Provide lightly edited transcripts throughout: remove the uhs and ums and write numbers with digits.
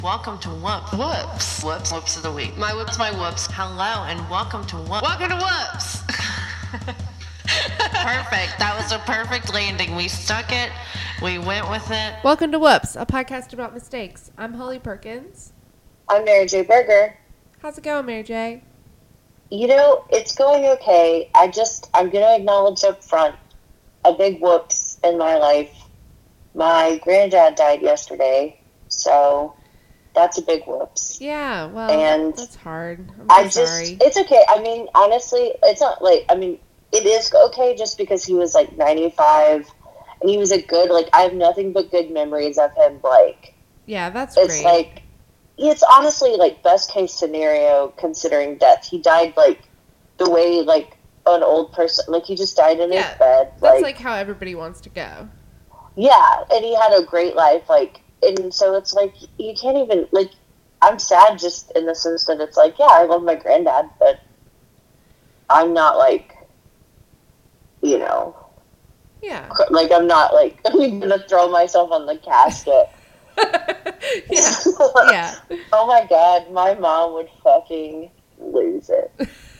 Welcome to Whoops. Whoops. Whoops. Whoops of the week. My whoops, my whoops. Hello and welcome to Whoops. Welcome to Whoops. Perfect. That was a perfect landing. We stuck it. We went with it. Welcome to Whoops, a podcast about mistakes. I'm Holly Perkins. I'm Mary J. Berger. How's it going, Mary J? You know, it's going okay. I'm going to acknowledge up front a big whoops in my life. My granddad died yesterday, so that's a big whoops. Yeah, well, and that's hard. I'm sorry. It's okay. I mean, honestly, it's not like, it is okay just because he was like 95 and he was I have nothing but good memories of him. Yeah, that's it's great. Like, it's honestly best case scenario considering death. He died the way an old person, he just died in his bed. That's how everybody wants to go. Yeah, and he had a great life, and so it's you can't even, I'm sad just in the sense that it's I love my granddad, but I'm not Yeah. I'm not I'm gonna throw myself on the casket. Yeah. Oh my god, my mom would fucking lose it.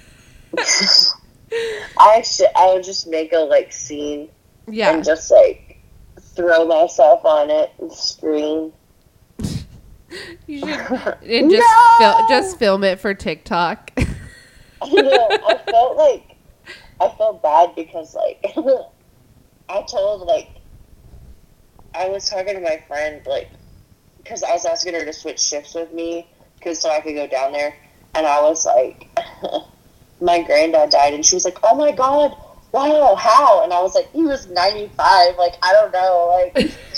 I would just make a scene and just throw myself on it and scream. You should and just film it for TikTok. I felt bad because I told I was talking to my friend because I was asking her to switch shifts with me so I could go down there, and I was my granddad died, and she was like, oh my god, wow, how? And I was he was 95, I don't know,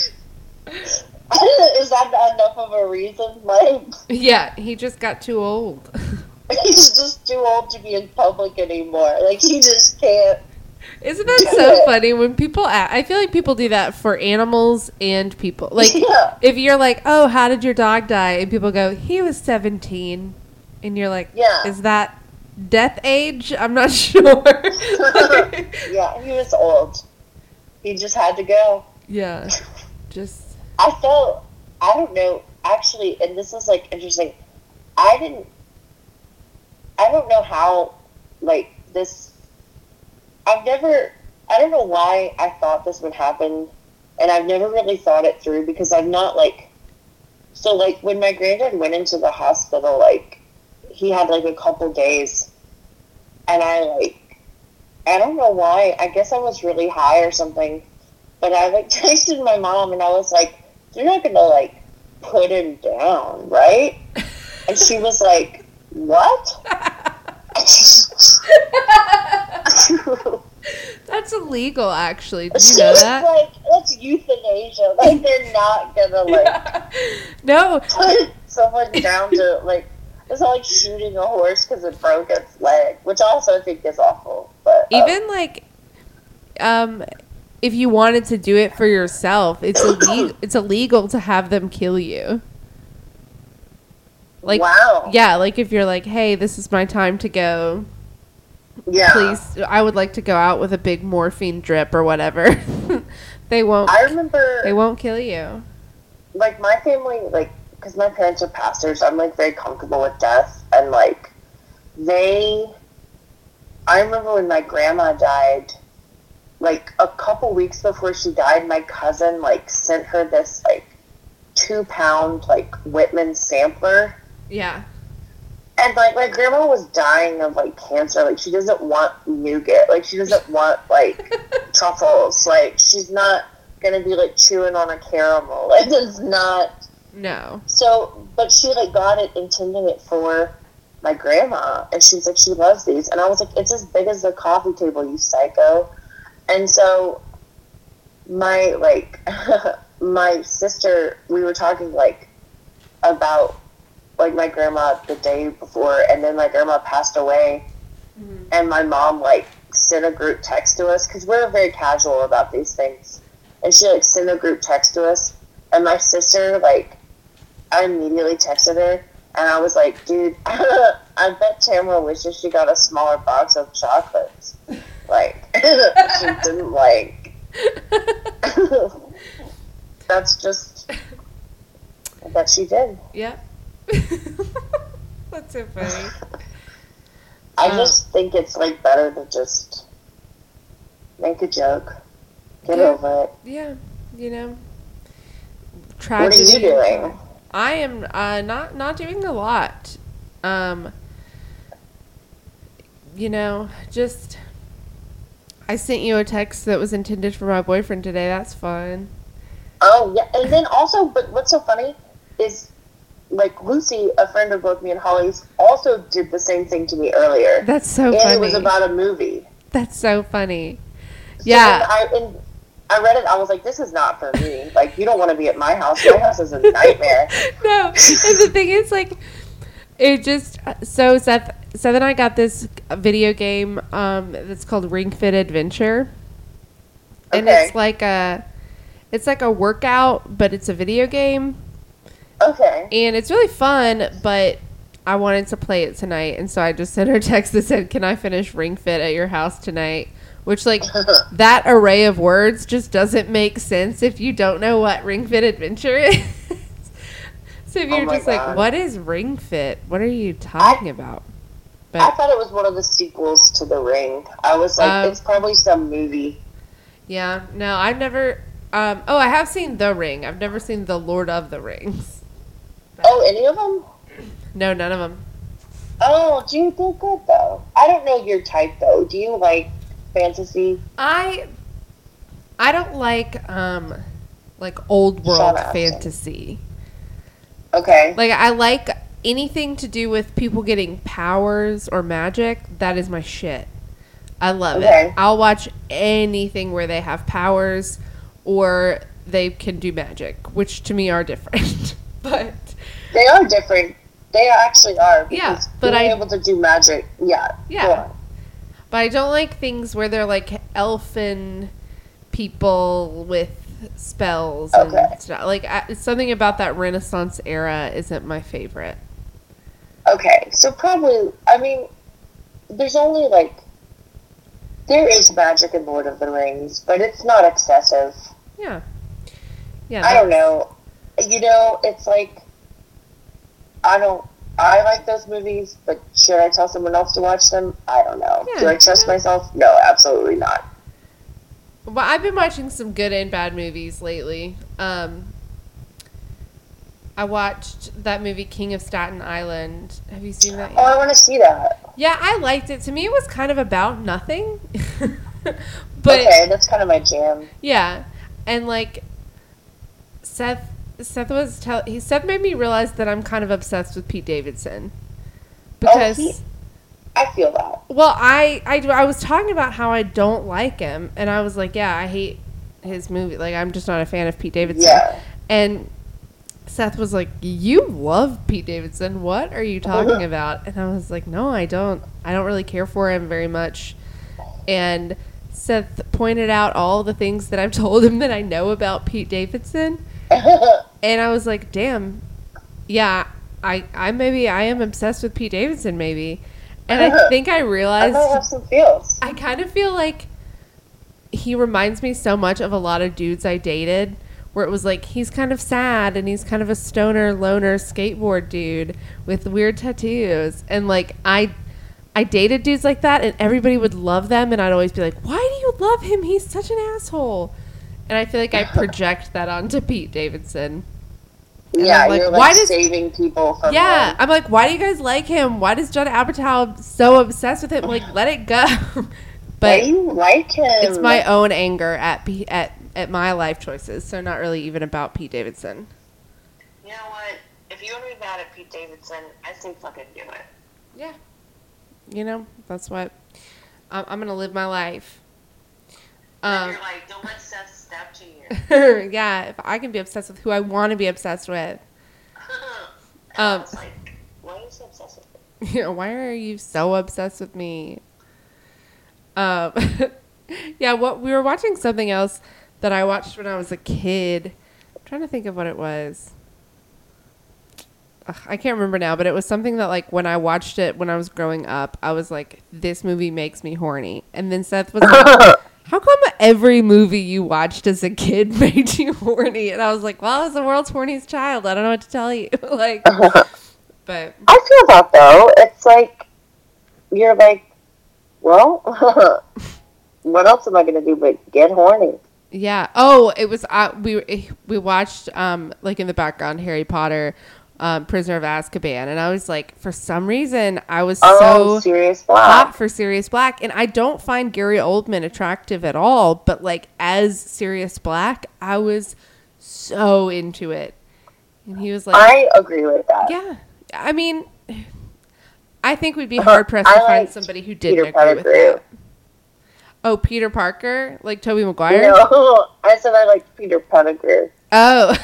is that not enough of a reason? Yeah, he just got too old. He's just too old to be in public anymore. He just can't. Isn't that so funny when people I feel like people do that for animals and people. If you're oh, how did your dog die? And people go, he was 17. And you're is that death age? I'm not sure. Yeah, he was old. He just had to go. Yeah. I don't know, actually, and this is interesting. I don't know how, this, I don't know why I thought this would happen, and I've never really thought it through, because I'm not, when my granddad went into the hospital, he had, a couple days, and I don't know why, I guess I was really high or something, but I, texted my mom, and I was you're not gonna, put him down, right? And she was what? That's illegal, actually. Did you know that? That's euthanasia. They're not gonna, No. put someone down to, it's not shooting a horse because it broke its leg, which also I think is awful. But even, if you wanted to do it for yourself, it's illegal to have them kill you. Wow. Yeah, if you're hey, this is my time to go. Yeah. Please, I would like to go out with a big morphine drip or whatever. They won't. I remember. They won't kill you. My family, because my parents are pastors, I'm, very comfortable with death. And, I remember when my grandma died, a couple weeks before she died, my cousin, sent her this, 2-pound, Whitman sampler. Yeah. And, my grandma was dying of, cancer. She doesn't want nougat. She doesn't want, truffles. She's not gonna be, chewing on a caramel. It's not. No. So, but she, got it, intending it for my grandma. And she's she loves these. And I was it's as big as the coffee table, you psycho. And so, my, my sister, we were talking, about, my grandma the day before, and then my grandma passed away, and my mom, sent a group text to us, because we're very casual about these things, and she, sent a group text to us, and my sister, I immediately texted her, and I was dude, I bet Tamara wishes she got a smaller box of chocolates. She didn't that's just I bet she did. Yep. That's so funny. I just think it's like better to just make a joke, get over it. Yeah, you know. What are you doing? I am not doing a lot. You know, just I sent you a text that was intended for my boyfriend today. That's fun. Oh yeah, and then also, but what's so funny is, like, Lucy, a friend of both me and Holly's, also did the same thing to me earlier. That's so funny. funny. And it was about a movie. That's so funny. So yeah. I read it. I was like, this is not for me. Like, you don't want to be at my house. My house is a nightmare. No, and the thing is, like, it just so Seth and I got this video game that's called Ring Fit Adventure, and it's like a workout, but it's a video game. Okay. And it's really fun, but I wanted to play it tonight, and so I just sent her a text that said, "Can I finish Ring Fit at your house tonight?" Which, like, that array of words just doesn't make sense if you don't know what Ring Fit Adventure is. So if you're just like, what is Ring Fit? What are you talking about? But I thought it was one of the sequels to The Ring. I was like, it's probably some movie. Yeah, no, I've never... I have seen The Ring. I've never seen The Lord of the Rings. But any of them? No, none of them. Oh, do you do good, though? I don't know your type, though. Do you like fantasy? I don't like old world fantasy. Okay. Like, I like anything to do with people getting powers or magic. That is my shit. I love it. I'll watch anything where they have powers or they can do magic, which to me are different. But they are different. They actually are. Yeah, but being able to do magic. Yeah. Yeah. But I don't like things where they're like elfin people with spells and stuff. Like, something about that Renaissance era isn't my favorite. Okay, so probably, I mean, there's only there is magic in Lord of the Rings, but it's not excessive. Yeah. Yeah. I don't know. You know, it's like, I like those movies, but should I tell someone else to watch them? I don't know. Yeah, do I trust myself? No, absolutely not. Well, I've been watching some good and bad movies lately. I watched that movie King of Staten Island. Have you seen that yet? Oh, I want to see that. Yeah, I liked it. To me, it was kind of about nothing. But okay, that's kind of my jam. Yeah, and like Seth made me realize that I'm kind of obsessed with Pete Davidson because I feel that. Well, I was talking about how I don't like him, and I was like, yeah, I hate his movie. Like, I'm just not a fan of Pete Davidson. Yeah. And Seth was like, you love Pete Davidson. What are you talking about? And I was like, no, I don't. I don't really care for him very much. And Seth pointed out all the things that I've told him that I know about Pete Davidson. And I was like, damn, yeah, I am obsessed with Pete Davidson, maybe. And I think I realized I have some feels. I kind of feel like he reminds me so much of a lot of dudes I dated, where it was like, he's kind of sad and he's kind of a stoner, loner skateboard dude with weird tattoos. And like, I dated dudes like that, and everybody would love them, and I'd always be like, why do you love him? He's such an asshole. And I feel like I project that onto Pete Davidson. And yeah, like, you're like saving people from him. I'm like, why do you guys like him? Why does Judd Apatow so obsessed with him? Like, let it go. But why do you like him? It's my own anger at my life choices, so not really even about Pete Davidson. You know what? If you want to be mad at Pete Davidson, I say fucking do it. Yeah. You know, that's what I'm gonna live my life. You're like, don't let Seth step to you. Yeah, if I can be obsessed with who I want to be obsessed with. I was like, why are you so obsessed with me? Yeah, why are you so obsessed with me? Yeah, we were watching something else that I watched when I was a kid. I'm trying to think of what it was. I can't remember now, but it was something that, like, when I watched it when I was growing up, I was like, this movie makes me horny. And then Seth was like, how how come every movie you watched as a kid made you horny? And I was like, well, I was the world's horniest child. I don't know what to tell you. Like, but I feel that though. It's like you're like, well, what else am I gonna do but get horny? yeah. Oh, it was we watched like in the background Harry Potter, Prisoner of Azkaban, and I was like, for some reason, I was so Sirius Black. hot for Sirius Black, and I don't find Gary Oldman attractive at all, but like as Sirius Black, I was so into it, and he was like, I agree with that. yeah. I mean, I think we'd be hard pressed to find somebody who didn't Peter agree with Pettigrew. that. Oh, Peter Parker, like Tobey Maguire. No, I said I liked Peter Pettigrew. Oh.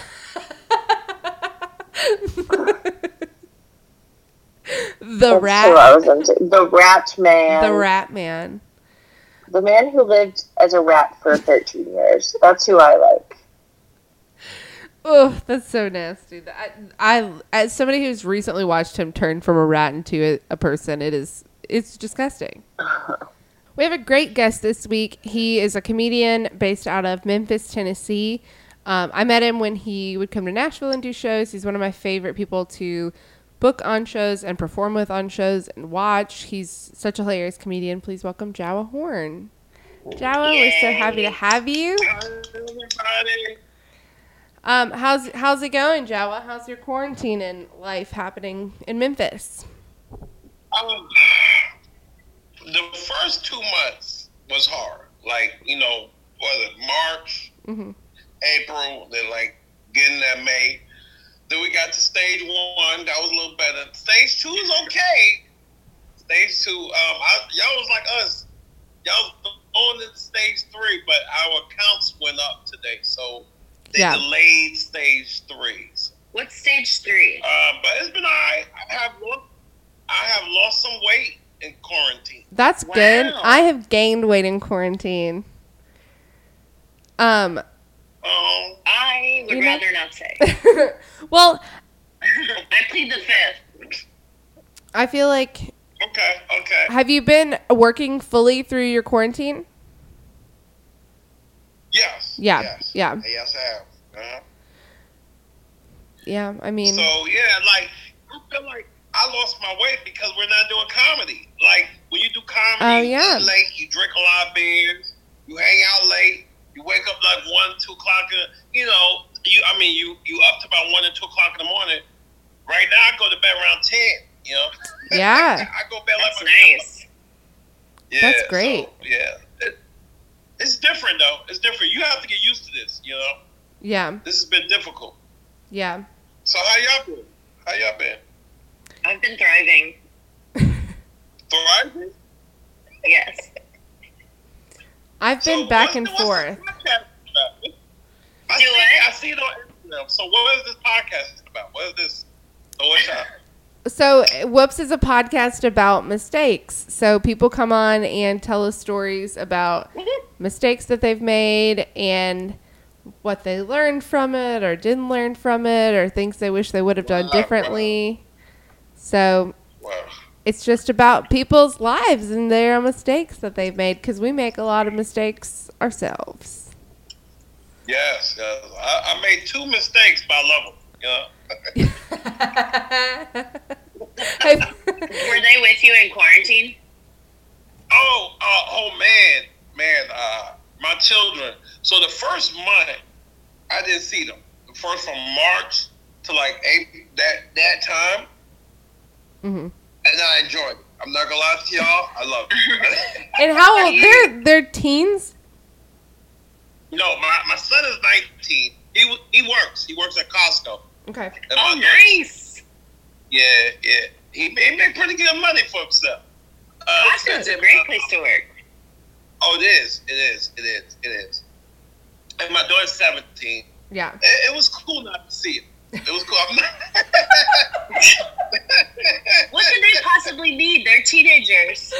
The That's rat. who I was into. The Rat Man. The Rat Man. The man who lived as a rat for 13 years. That's who I like. Oh, that's so nasty. I as somebody who's recently watched him turn from a rat into a person, it's disgusting. We have a great guest this week. He is a comedian based out of Memphis, Tennessee. I met him when he would come to Nashville and do shows. He's one of my favorite people to book on shows and perform with on shows and watch. He's such a hilarious comedian. Please welcome Jawa Horn. Jawa, we're so happy to have you. Hi, everybody. How's it going, Jawa? How's your quarantine and life happening in Memphis? The first 2 months was hard. Like, was it March, Mm-hmm. April, then like getting that May. Then we got to stage 1. That was a little better. Stage 2 is okay. Stage 2, y'all was like us. Y'all was on in stage 3, but our counts went up today. So they delayed stage 3s. What's stage 3? But it's been all right. I have lost some weight in quarantine. That's good. I have gained weight in quarantine. I would rather not say. Well, I plead the fifth. I feel like. Okay. Have you been working fully through your quarantine? Yes. Yeah. Yes. Yeah. Yes, I have. Uh-huh. Yeah. I mean. So yeah, like I feel like I lost my weight because we're not doing comedy. Like when you do comedy, you eat late, you drink a lot of beers, you hang out late, you wake up like 1, 2 o'clock. You up to about 1 and 2 o'clock in the morning. Right now, I go to bed around 10. Yeah. I go to bed like nice. Yeah, that's great. So, yeah, it's different though. It's different. You have to get used to this. Yeah. This has been difficult. Yeah. So how y'all been? I've been thriving. Thriving? Yes. I've been back and forth. I see it on Instagram. So what is this podcast about? What is this? So what's up? So Whoops is a podcast about mistakes. So people come on and tell us stories about mistakes that they've made and what they learned from it or didn't learn from it or things they wish they would have done differently. So it's just about people's lives and their mistakes that they've made because we make a lot of mistakes ourselves. Yes. I made 2 mistakes by level. Were they with you in quarantine? Oh man, my children. So the first month, I didn't see them. The first from March to like April, that time, and I enjoyed it. I'm not gonna lie to y'all, I love it. And how old? They're teens? No, my son is 19. He works. He works at Costco. Okay. Oh, nice. Yeah. He made pretty good money for himself. Costco's a great place to work. Oh, it is. And my daughter's 17. Yeah. It was cool not to see it. It was cool. What could they possibly need? They're teenagers.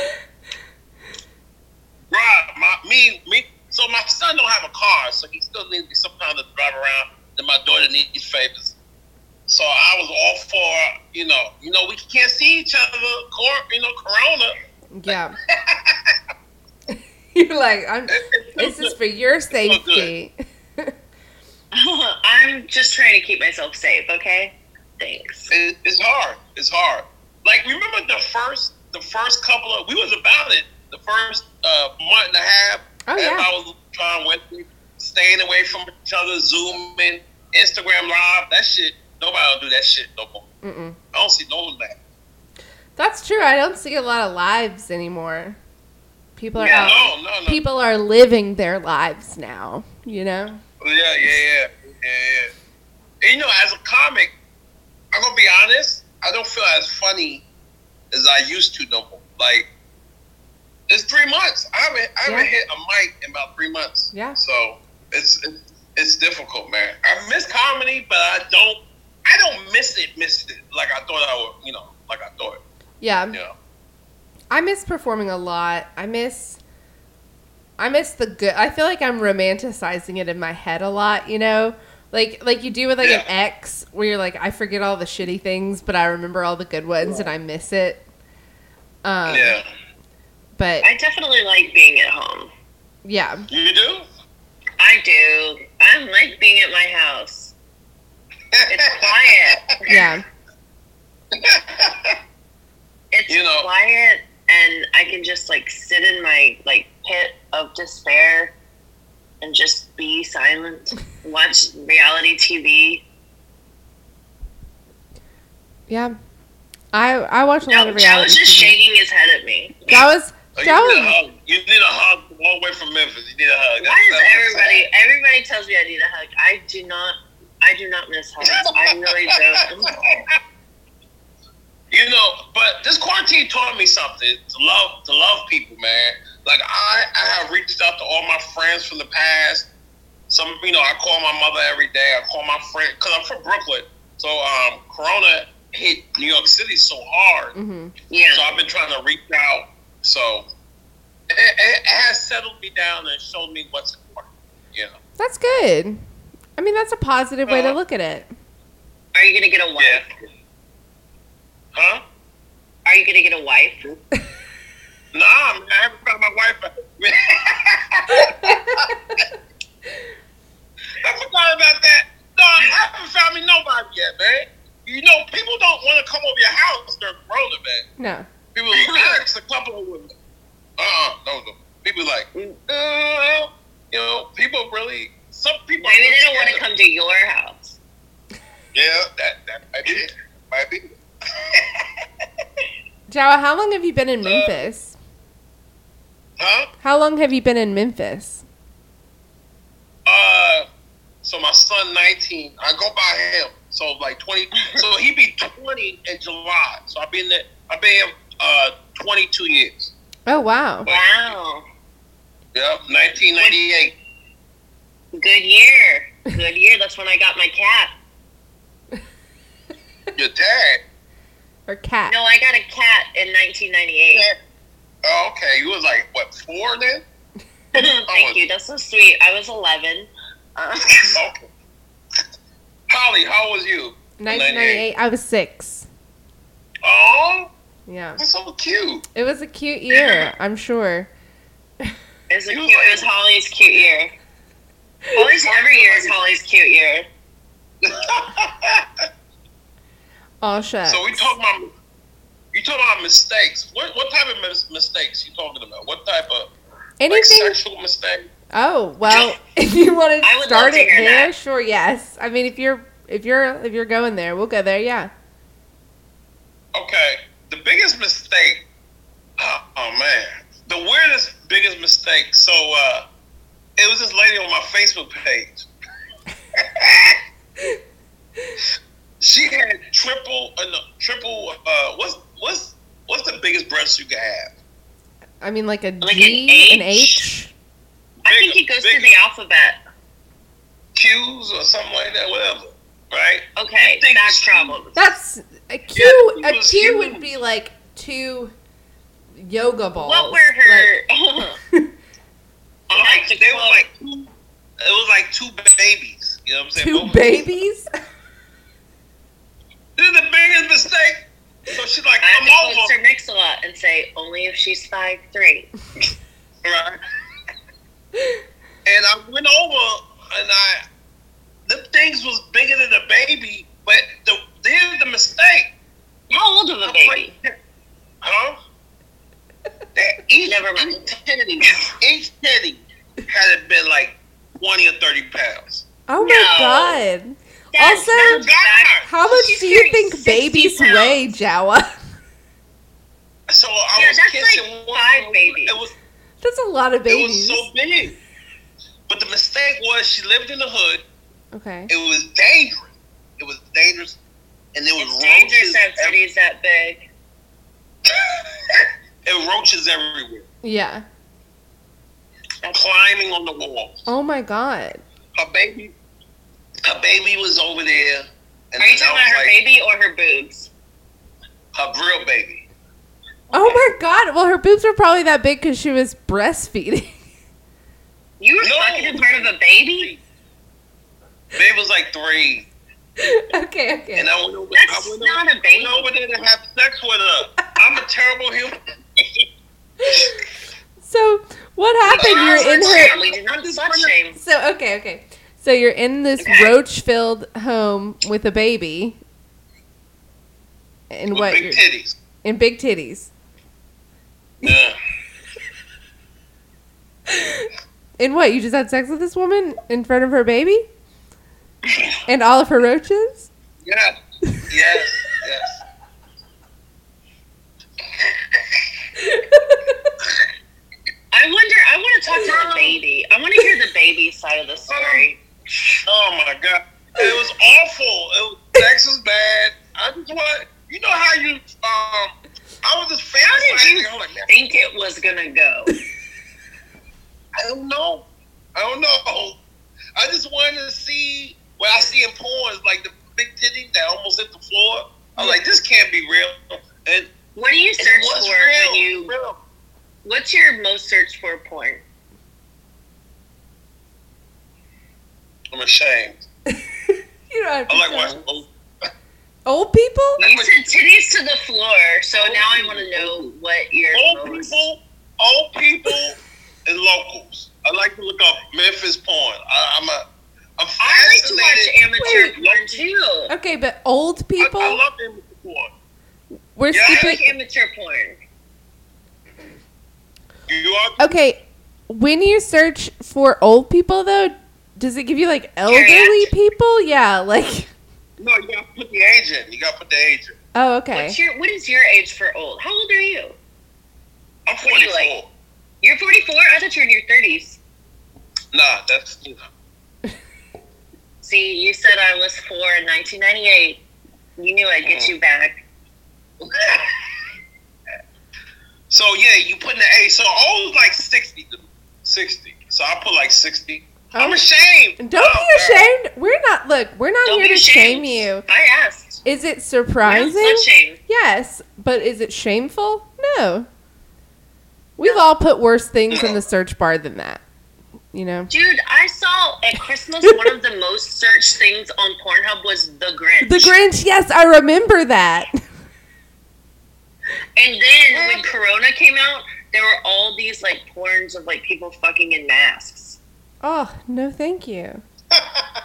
Right. Me. So my son don't have a car, so he still needs me sometimes to drive around. Then my daughter needs favors. So I was all for, we can't see each other, corona. Yeah. You're like, It feels this is good. for your It feels good. safety. I'm just trying to keep myself safe, okay? Thanks. It's hard. It's hard. Like, remember the first couple of, we was about it. The first month and a half. Oh, yeah. I was trying with staying away from each other, Zooming, Instagram Live. That shit, nobody will do that shit no more. Mm-mm. I don't see no of that. That's true. I don't see a lot of lives anymore. People are Yeah. out. No. People are living their lives now. You know. Yeah. And, you know, as a comic, I'm gonna be honest. I don't feel as funny as I used to no more. Like, it's 3 months. I haven't hit a mic in about 3 months. Yeah. So it's difficult, man. I miss comedy, but I don't miss it like I thought I would. You know, like I thought. Yeah. You know. I miss performing a lot. I miss the good. I feel like I'm romanticizing it in my head a lot, you know? Like you do with like an ex where you're like, I forget all the shitty things, but I remember all the good ones and I miss it. Yeah. But I definitely like being at home. yeah. You do? I do. I like being at my house. It's quiet. Yeah. It's You know- quiet, and I can just like sit in my like pit of despair and just be silent. Watch reality TV. Yeah. I watch a lot No, of Joe reality was just TV. shaking his head at me. That was Oh, that you need a was hug. You need a hug all the way from Memphis. You need a hug. Why does That's what I'm saying. everybody tells me I need a hug? I do not miss hugs. I really don't. You know, but this quarantine taught me something to love people, man. Like I have reached out to all my friends from the past. Some, you know, I call my mother every day. I call my friend because I'm from Brooklyn. So Corona hit New York City so hard. Yeah. So I've been trying to reach out. So it has settled me down and shown me what's important. You know. that's good. I mean, that's a positive way to Uh-huh. look at it. Are you gonna get a wife? Yeah. Huh? Are you gonna get a wife? Nah, man, I haven't found my wife. I forgot about that. No, I haven't found me nobody yet, man. You know, people don't want to come over your house during Corona, man. No. People ask a couple of women. No. People like, you know, people really. Some people. Maybe they don't want to come to your house. Yeah, that might be it. Might be. Jawa, how long have you been in Memphis? Huh? How long have you been in Memphis? So my son 19. I go by him. So like 20. So he be 20 in July. So I've been here 22 years. Oh, wow. Wow. Yep, 1998. Good year. Good year. That's when I got my cat. Your dad. Or cat. No, I got a cat in 1998. Oh, okay. You was like what, 4 then? Thank you. That's so sweet. I was 11. Okay. Holly, how was you? 1998. I was 6. Oh, Yeah. that's so cute. It was a cute year, I'm sure. It was Holly's cute year. Every year is Holly's cute year. All shucks. So you talking about mistakes. What type of mistakes you talking about? What type of like Anything? sexual mistake? Oh, well, if you want I to would start love to it hear there, that. sure, yes. I mean, if you're going there, we'll go there, yeah. Okay, the biggest mistake. Oh man, the weirdest, biggest mistake. So it was this lady on my Facebook page. She had triple. What's the biggest breast you can have? I mean, like a Like G, an an H? H. I think it goes through the alphabet. Q's or something like that, whatever. Right? Okay, You think that's it's problems. That's a Q. Yeah, A it was Q huge. would be like 2 yoga balls. What were her? Like, the they were quote. like it was like 2 babies. You know what I'm saying? 2 Both- babies? This is the biggest mistake. So she's like, I have come to quote over. Sir Mix-a-Lot and say, only if she's 5'3". Right? And I went over, and them things was bigger than a baby. But here's the mistake. How old of a baby? Huh? That each titty had been like 20 or 30 pounds. Oh my No. God. That's Also, not bad. how much She's do you carrying think 60 babies pounds. weigh, Jawa? So I Yeah, was that's kissing like one. 5 babies. That's a lot of It babies. was so big. But the mistake was she lived in the hood. Okay. It was dangerous. It was dangerous. And there was It's dangerous roaches. to have cities that big. And roaches everywhere. Yeah. Climbing on the walls. Oh my God. Her baby was over there. And Are you then talking I about was her baby or her boobs? Her real baby. Oh my God. Well, her boobs were probably that big because she was breastfeeding. You were No. fucking in front of a baby? Baby was like 3. Okay. And I went over, That's not a baby. I went over there to have sex with her. I'm a terrible human. So what happened? You're in her. We did not slut shame. So okay. So you're in this Okay. roach-filled home with a baby, and With what? big titties. And big titties. Yeah. And what? You just had sex with this woman in front of her baby, and all of her roaches. Yeah. Yes. I want to talk to the baby. I want to hear the baby side of the story. Oh my God. It was awful. Sex was bad. I just want, you know how you, I was just How did fantasizing. you I'm like, man, think it was gonna go? I don't know. I just wanted to see what I see in porn, like the big titty that almost hit the floor. I'm like, this can't be real. And What do you it search was for real. when you? Real. What's your most search for porn? I'm ashamed. You don't have to I like tell watching us. Old people. You said titties to the floor, so now I want to know what your most. old people, and locals. I like to look up Memphis porn. I'm I like to watch fascinated. amateur porn too. Okay, but old people. I love amateur porn. We're Yeah, I skipping. like amateur porn. You are Okay, when you search for old people, though, does it give you like elderly Geriatric. people? Yeah, like. no, you gotta put the age in. You gotta put the age in. Oh, okay. What is your age for old? How old are you? I'm What are you 44. like? You're 44? I thought you were in your 30s. Nah, that's See, you said I was 4 in 1998. You knew I'd get you back. So yeah, you put in the age. So old is like 60. 60. So I put like 60. I'm Oh. ashamed. Don't be ashamed. We're not. Look, we're not Don't here be to ashamed. shame you. I asked. Is it We don't surprising? slut shame. Yes, but is it shameful? No. We've all put worse things in the search bar than that. You know. Dude, I saw at Christmas one of the most searched things on Pornhub was The Grinch. The Grinch. Yes, I remember that. And then when Corona came out, there were all these like porns of like people fucking in masks. Oh no, thank you. But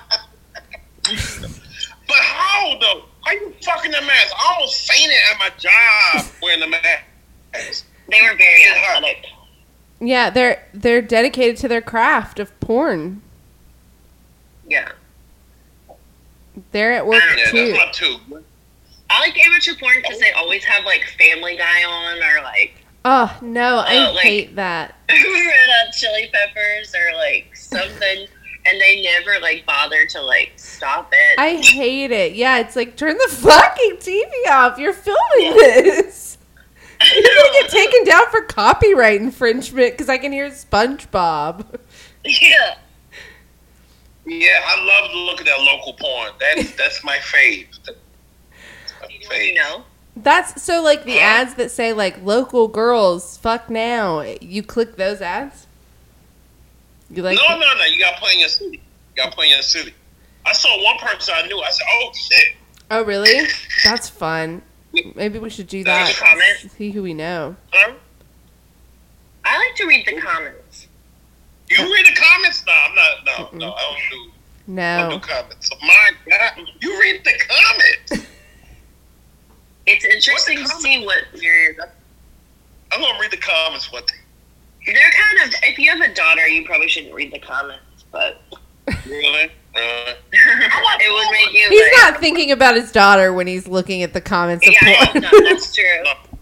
how though? How you fucking the mask? I almost fainted at my job wearing the mask. They were very Yeah. athletic. Yeah, they're dedicated to their craft of porn. Yeah. They're at work Yeah, too. that's not too. I like amateur porn because they always have like Family Guy on or like Oh no, I like- hate that. Red Hot Chili Peppers or like something, and they never like bother to like stop it. I hate it. Yeah, it's like turn the fucking TV off. You're filming this. You're gonna get taken down for copyright infringement because I can hear SpongeBob. Yeah. Yeah, I love to look at that local porn. That's my fave. That's my fave. You know? That's so like the ads that say like local girls fuck now. You click those ads. You like? No. You gotta play in your city. I saw one person I knew. I said, "Oh shit." Oh really? That's fun. Maybe we should do that. Leave a comment. See who we know. Huh? I like to read the comments. You read the comments? No, I'm not. No, I don't do comments. So my God, you read the comments. It's interesting to see what you're. I'm gonna read the comments one day. They're kind of. If you have a daughter, you probably shouldn't read the comments, but. Really? It would make you. He's not thinking about his daughter when he's looking at the comments of porn. No, that's true.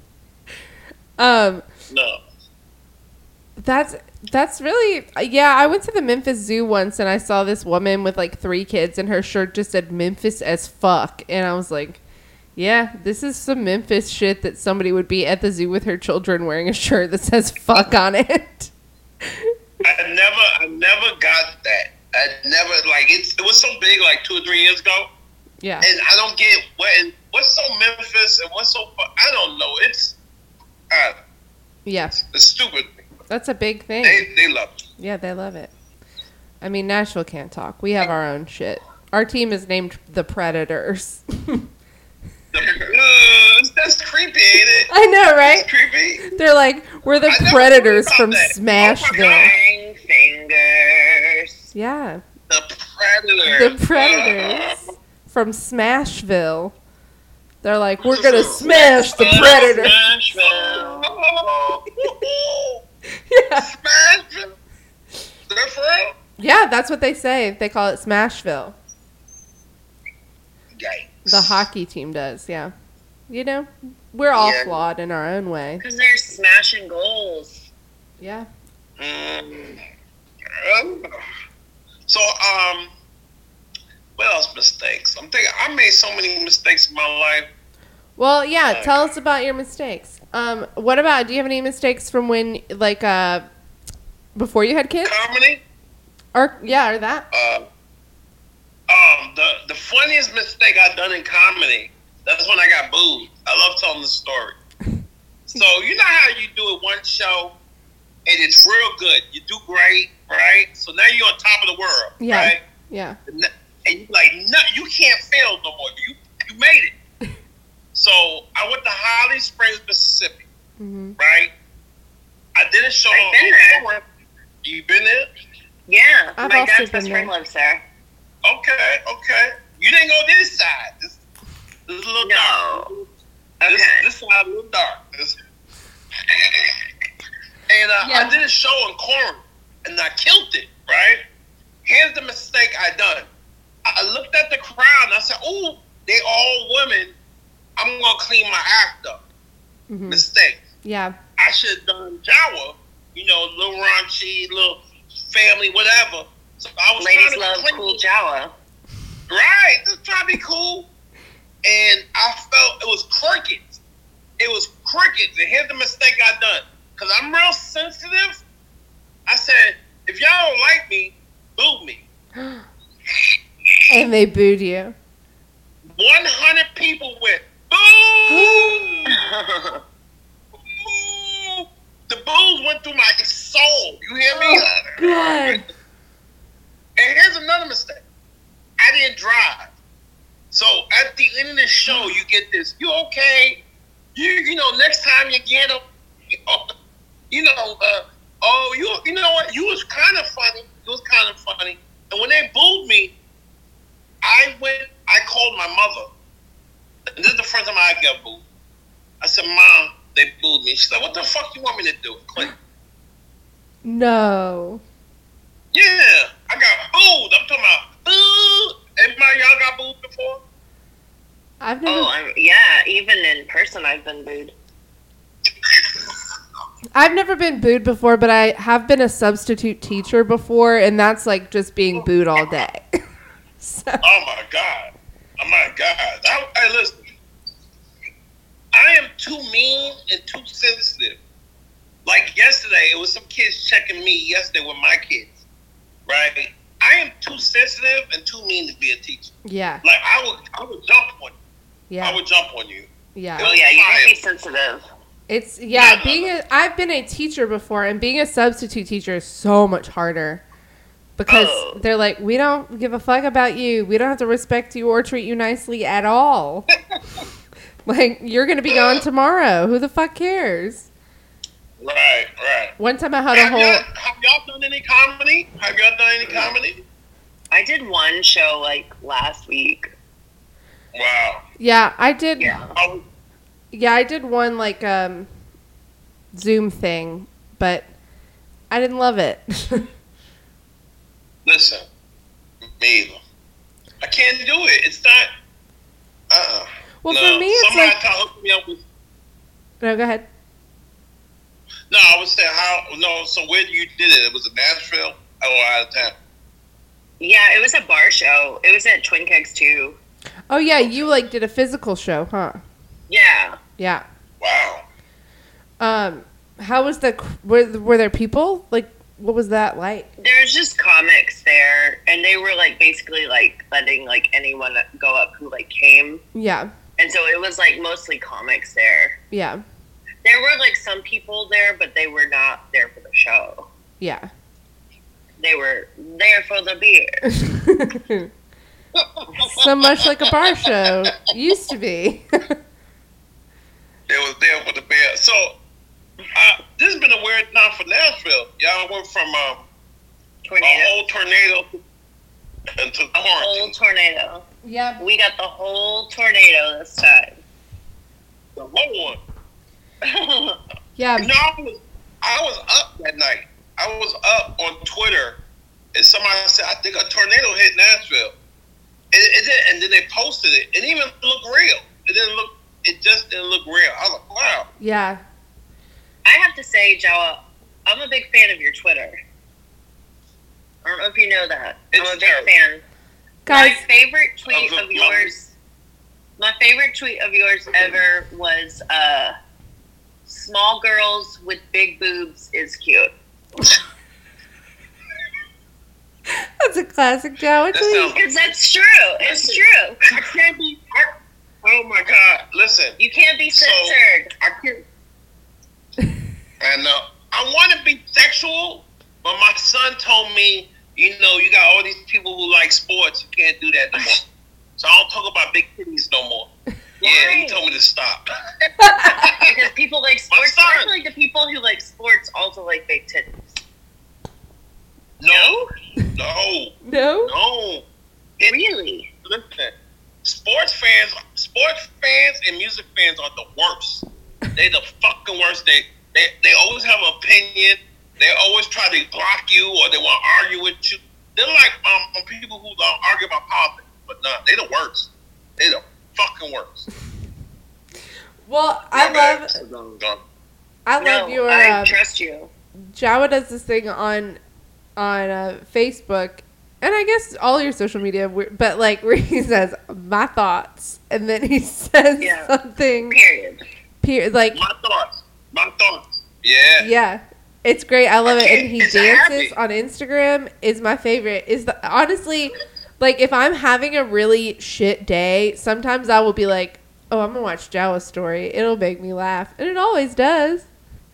No. That's really, yeah, I went to the Memphis Zoo once and I saw this woman with like 3 kids and her shirt just said Memphis as fuck. And I was like, yeah, this is some Memphis shit that somebody would be at the zoo with her children wearing a shirt that says fuck on it. I never got that. I never, like, it was so big like 2 or 3 years ago. Yeah. And I don't get what's so Memphis and what's so, I don't know. It's, yeah. It's stupid. That's a big thing. They love it. Yeah, they love it. I mean, Nashville can't talk. We have our own shit. Our team is named the Predators. That's creepy, ain't it? I know, right? It's creepy. They're like, we're the Predators from Smashville. Fingers. Yeah. The Predators. The Predators from Smashville. They're like, we're going to smash the Predators. Smashville. Yeah. Smashville. Is that for real? Yeah, that's what they say. They call it Smashville. Yikes. The hockey team does, yeah. You know, we're all flawed in our own way. Because they're smashing goals. Yeah. So, what else mistakes? I'm thinking I made so many mistakes in my life. Well, yeah, tell us about your mistakes. What about, do you have any mistakes from when, like, before you had kids? Comedy? Or that? The funniest mistake I've done in comedy, that's when I got booed. I love telling the story. So, you know how you do it one show, and it's real good. You do great, right? So now you're on top of the world, right? Yeah. And you're like, no, you can't fail no more. You made it. So I went to Holly Springs, Mississippi, right? I did a show. I've been there. You been there? Yeah, I've my also dad's been best friend there. lives there. Okay. You didn't go this side. This is a little dark. Okay. This side a little dark. And I did a show in Corinth, and I killed it, right? Here's the mistake I done. I looked at the crowd, and I said, ooh, they all women. I'm going to clean my act up. Mistake. Yeah. I should have done Jawa, little raunchy, little family, whatever. So I was Ladies trying to love clean cool Jawa. Right. Just trying to be cool. And I felt it was crickets. And here's the mistake I done. Because I'm real sensitive. I said, if y'all don't like me, boo me. And they booed you. 100 people went, boo! Boo! The boos went through my soul. You hear me? God. And here's another mistake. I didn't drive. So at the end of the show, you get this, you okay? You know, next time you get them, you know what? You was kind of funny. And when they booed me, I called my mother. And this is the first time I got booed. I said, Mom, they booed me. She said, what the fuck you want me to do? Click. No. Yeah, I got booed. I'm talking about boo. Everybody, y'all got booed before? I've never. Even in person, I've been booed. I've never been booed before, but I have been a substitute teacher before, and that's like just being booed all day. So. Oh my God. Hey, listen. I am too mean and too sensitive. Like yesterday, it was some kids checking me yesterday with my kids. Right? I am too sensitive and too mean to be a teacher. Yeah. Like I would jump on you. Yeah. I would jump on you. Yeah. Oh yeah, you can be sensitive. It's I've been a teacher before, and being a substitute teacher is so much harder because they're like, we don't give a fuck about you. We don't have to respect you or treat you nicely at all. Like, you're gonna be gone tomorrow. Who the fuck cares? Right. One time I had a whole. Have y'all done any comedy? I did one show like last week. Wow. Yeah, I did. Yeah. Yeah, I did one like Zoom thing, but I didn't love it. Listen, me either. I can't do it. It's not. Well, no, for me, it's somebody like. hooked me up with. No, go ahead. No, I was saying how. No, so where you did it? It was in Nashville or out of town? Yeah, it was a bar show. It was at Twin Kegs too. Oh yeah, you like did a physical show, huh? Yeah. Yeah. Wow. How was were there people? Like, what was that like? There's just comics there, and they were like basically like letting like anyone go up who like came, Yeah. and so it was like mostly comics there. Yeah. There were like some people there, but they were not there for the show. Yeah. They were there for the beer. So much like a bar show used to be. They was there for the bear. So this has been a weird time for Nashville. Y'all went from a whole tornado into A whole quarantine. tornado. Yeah. We got the whole tornado this time. The whole one. Yeah. No, I was up that night. I was up on Twitter, and somebody said, "I think a tornado hit Nashville." It did, and then they posted it. It didn't even look real. It just didn't look real. I was like, "Wow." Yeah. I have to say, Jawa, I'm a big fan of your Twitter. I don't know if you know that. I'm It's a big terrible. fan. Guys, My favorite tweet Of of the- yours. My favorite tweet of yours ever was small girls with big boobs is cute. that's a classic Joe That tweet. sounds- Because that's true. It's Listen. true. I can't be. Oh my God! Listen, You can't be So- censored. I can't. And I want to be sexual, but my son told me, you got all these people who like sports. You can't do that no more. So I don't talk about big titties no more. Yeah, he Why? told me to stop. Because people like sports. son. I feel like the people who like sports also like big titties. No, No? no. Really? Listen, sports fans and music fans are the worst. They the fucking worst. They always have an opinion. They always try to block you or they want to argue with you. They're like people who don't argue about politics, but no, they the worst. They the fucking worst. Well, I love No, your I trust you. Jawa does this thing on Facebook, and I guess all your social media, but like where he says my thoughts, and then he says Yeah. something. Period. Like My thoughts. Yeah. yeah, it's great. I love it, and he It's dances happy. on Instagram. Is my favorite. Honestly, like if I'm having a really shit day, sometimes I will be like, oh, I'm gonna watch Jawa's story. It'll make me laugh, and it always does.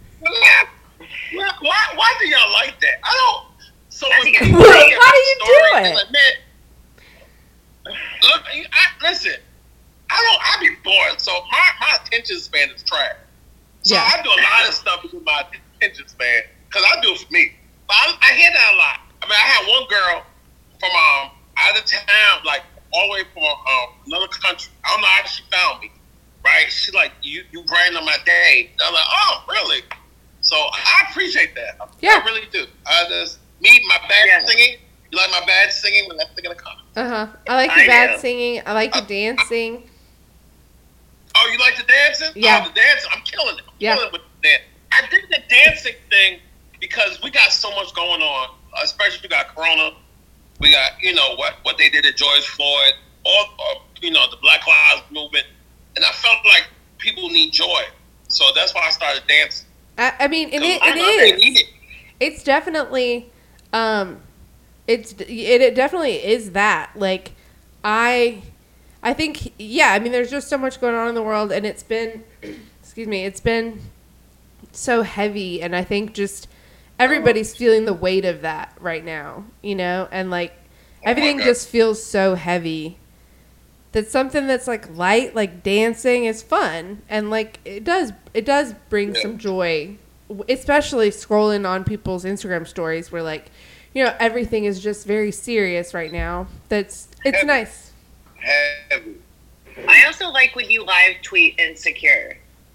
Why do y'all like that? I don't. So I think when it's people great. make How do you do stories, it? like, man, look, listen. I be bored. So my attention span is trash. So Yeah. I do a lot of stuff with my attention span because I do it for me. But I hear that a lot. I mean, I had one girl from out of town, like all the way from another country. I don't know how she found me. Right? She's like, you brighten my day. And I'm like, oh, really? So I appreciate that. Yeah. I really do. My bad Yeah. singing. You like my bad singing when that's gonna come? I like I the bad do. singing. I like the dancing. Oh, you like the dancing? Yeah. Oh, the dancing. I'm killing it. Yeah. Killing it with the dance. I did the dancing thing because we got so much going on. Especially we got Corona. We got what they did to George Floyd, or the Black Lives Movement, and I felt like people need joy. So that's why I started dancing. I mean, and it I know they need is. it. It's definitely, it definitely is that. Like, I think, yeah. I mean, there's just so much going on in the world, and it's been, it's been so heavy, and I think just everybody's feeling the weight of that right now, and like everything God. just feels so heavy. That something that's like light, like dancing, is fun, and like it does bring Yeah. some joy especially scrolling on people's Instagram stories where like, you know, everything is just very serious right now. It's nice. Heavy. I also like when you live tweet Insecure.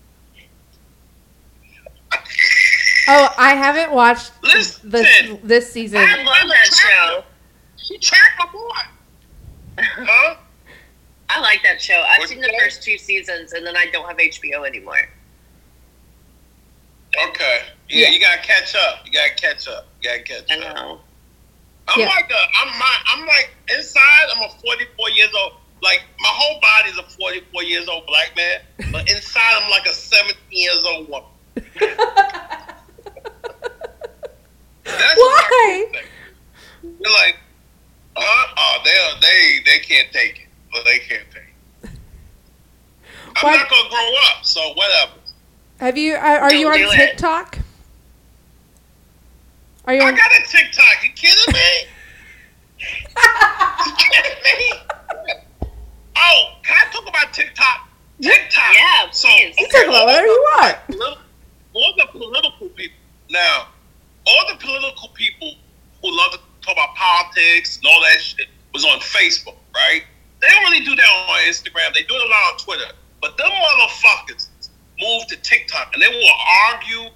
Oh, I haven't watched this season. I love that show. She tracked my boy. Huh? I like that show. I've What's seen the that? first 2 seasons, and then I don't have HBO anymore. Okay. Yeah, Yeah. you gotta catch up. I know. Yeah. I'm like inside. I'm a 44 years old. Like my whole body's a 44 years old black man, but inside I'm like a 17 years old woman. That's what Why? my kids think. They're like, they can't take it. Well, they can't take it. I'm Why- not gonna grow up, so whatever. Have you? Are you Don't on do it. TikTok? Are you I on? got a TikTok. You kidding me? You kidding me? Oh, can I talk about TikTok? TikTok. Yeah, please. You talk about whatever you want. All the political people. Now, all the political people who love to talk about politics and all that shit was on Facebook, right? They don't really do that on Instagram. They do it a lot on Twitter. But them motherfuckers moved to TikTok and they will argue.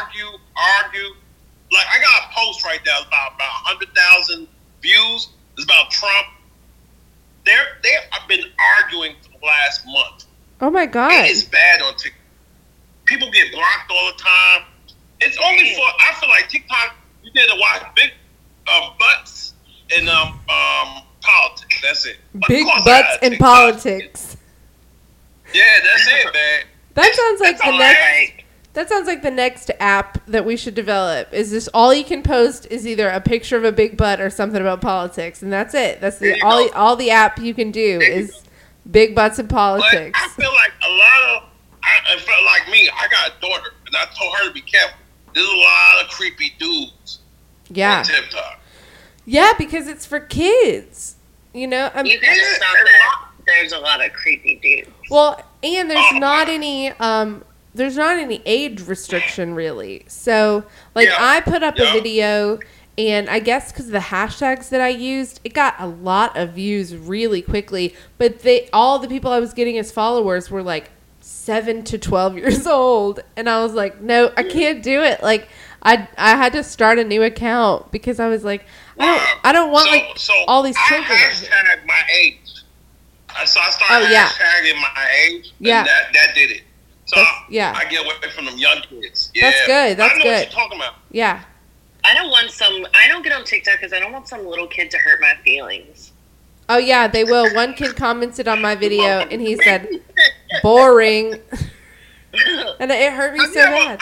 Like, I got a post right now about 100,000 views. It's about Trump. They have been arguing for the last month. Oh my god! It is bad on TikTok. People get blocked all the time. It's only for, I feel like TikTok, you get to watch big butts and politics. That's it. Of Big course I butts got and TikTok. politics. Yeah, that's it, man. That sounds like That's the all next. right. That sounds like the next app that we should develop. Is this all you can post is either a picture of a big butt or something about politics, and that's it. That's There the you all. go. All the app you can do There you is big butts and But politics. I feel like a lot of, I felt like me, I got a daughter, and I told her to be careful. There's a lot of creepy dudes Yeah, on TikTok. yeah, because it's for kids. You know, You gotta Yeah, stop and that. There's a lot of creepy dudes. well, and there's Oh, not my. any there's not any age restriction really. So, like, Yeah. I put up a Yeah. video, and I guess because of the hashtags that I used, it got a lot of views really quickly. But all the people I was getting as followers were like 7 to 12 years old, and I was like, no, I can't do it. Like, I had to start a new account because I was like, I don't want all these children. I hashtag my age. So I started Oh, yeah. hashtagging my age. Yeah. And that did it. So yeah. I get away from them young kids. Yeah. That's good. That's I know good. what you're talking about. Yeah. I don't get on TikTok because I don't want some little kid to hurt my feelings. Oh yeah, they will. One kid commented on my video and he said, "Boring," and it hurt me so bad.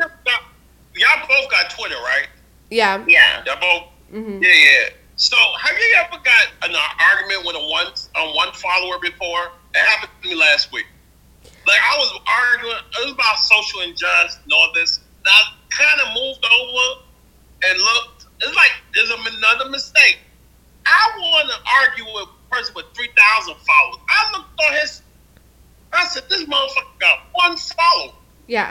Y'all both got Twitter, right? Yeah. Yeah. Y'all both. Hmm. Yeah. So have you ever got an argument with a one follower before? It happened to me last week. Like, I was arguing, it was about social injustice and all this. And I kind of moved over and looked. It's like there's another mistake. I want to argue with a person with 3,000 followers. I looked on his. I said, this motherfucker got 1 follower. Yeah.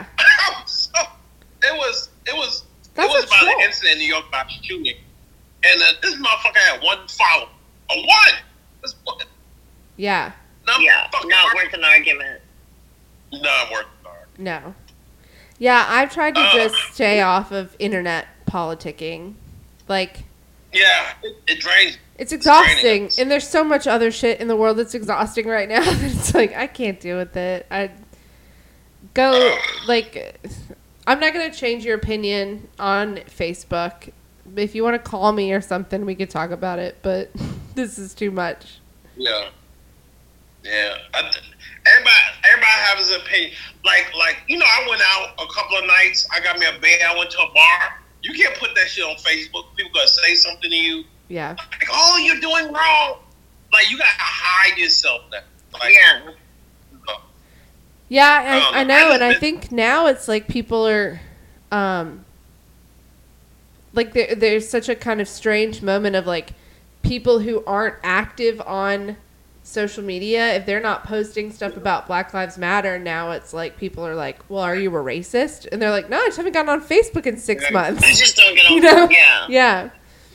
It was That's a about troll. an incident in New York about shooting, and this motherfucker had 1 follower. A 1. That's one. Yeah. Not Yeah. fucking Not arguing. worth an argument. Not worth an argument. No. Yeah, I've tried to just stay off of internet politicking. Like, Yeah, it drains. it's exhausting, draining. and there's so much other shit in the world that's exhausting right now that it's like I can't deal with it. I go like, I'm not gonna change your opinion on Facebook. If you want to call me or something, we could talk about it. But this is too much. Yeah. Everybody has his opinion. Like I went out a couple of nights. I got me a beer. I went to a bar. You can't put that shit on Facebook. People gonna say something to you. Yeah. Like, oh, you're doing wrong. Like, you gotta hide yourself now. Like, Yeah. Yeah, I know, and I just- think now it's like people are, like there's such a kind of strange moment of like people who aren't active on social media, if they're not posting stuff about Black Lives Matter, now it's like people are like, well, are you a racist? And they're like, no, I just haven't gotten on Facebook in 6 months. I just don't get on. You know? Yeah. Yeah.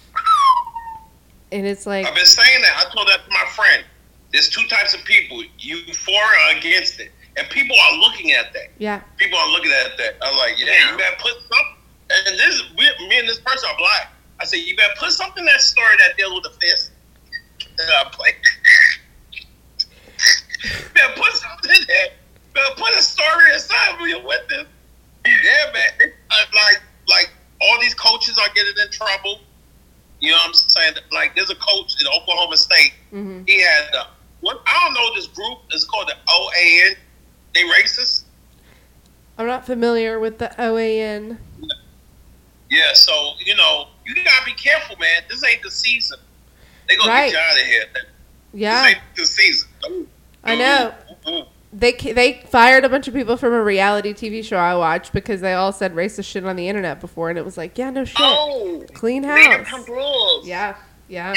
And it's like, I've been saying that. I told that to my friend. There's two types of people. You for or against it. And people are looking at that. yeah. People are looking at that. I'm like, yeah, you better put something. And this is, me and this person are black. I said, you better put something in that story that deals with the fist. I play. Man, put something in there. Man, put a story inside when you're with this. Yeah, man. Like all these coaches are getting in trouble. You know what I'm saying? Like, there's a coach in Oklahoma State. Mm-hmm. He had I don't know this group. It's called the OAN. They racist. I'm not familiar with the OAN. Yeah, so you gotta be careful, man. This ain't the season. They gonna Right. get you out of here. Yeah. This ain't the season. I know. They fired a bunch of people from a reality TV show I watched because they all said racist shit on the internet before, and it was like, yeah, no shit. Oh, Clean made them house. pump rules. Yeah. Yeah.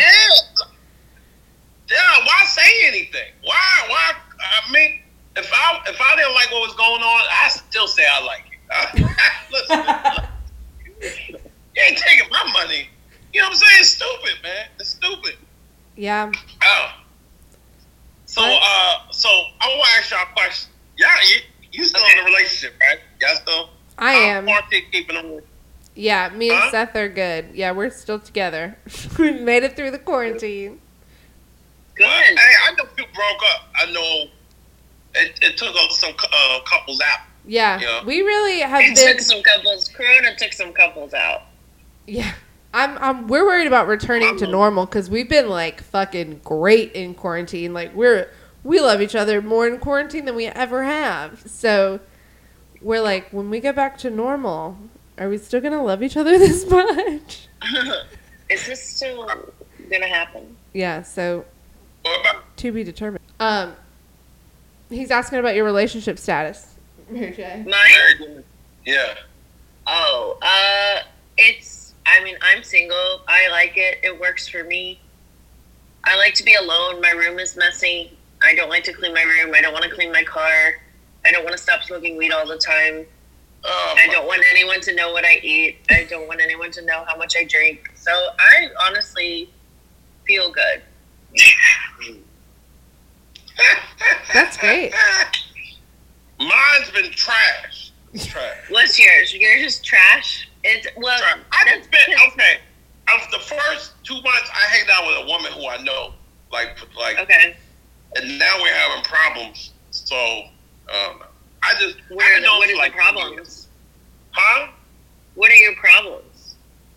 Yeah. Why say anything? Why? I mean, if I didn't like what was going on, I still say I like it. Listen, you ain't taking my money. You know what I'm saying? It's stupid, man. It's stupid. Yeah. Oh. So I want to ask y'all a question. Yeah, you still in a relationship, right? Y'all still? I am. Keeping them. Yeah, me and Seth are good. Yeah, we're still together. We made it through the quarantine. Good. Hey, I know people broke up. I know it took some couples out. Yeah, Yeah. we really have It been. took some couples. Corona took some couples out. Yeah, we're worried about returning to normal because we've been like fucking great in quarantine. Like we love each other more in quarantine than we ever have. So we're like, when we get back to normal, are we still gonna love each other this much? Is this still gonna happen? Yeah. So What about? to be determined. He's asking about your relationship status. Mary J. Mine? Yeah. Oh, I'm single. I like it. It works for me. I like to be alone. My room is messy. I don't like to clean my room. I don't want to clean my car. I don't want to stop smoking weed all the time. I don't want anyone to know what I eat. I don't want anyone to know how much I drink. So I honestly feel good. That's great. Mine's been trash. It's trash. What's yours? Yours is trash? It's well. Trash. I just been okay. The first 2 months, I hanged out with a woman who I know, like, Okay. and now we're having problems. So, I just What I are know the for like 2 years. problems? Huh? What are your problems?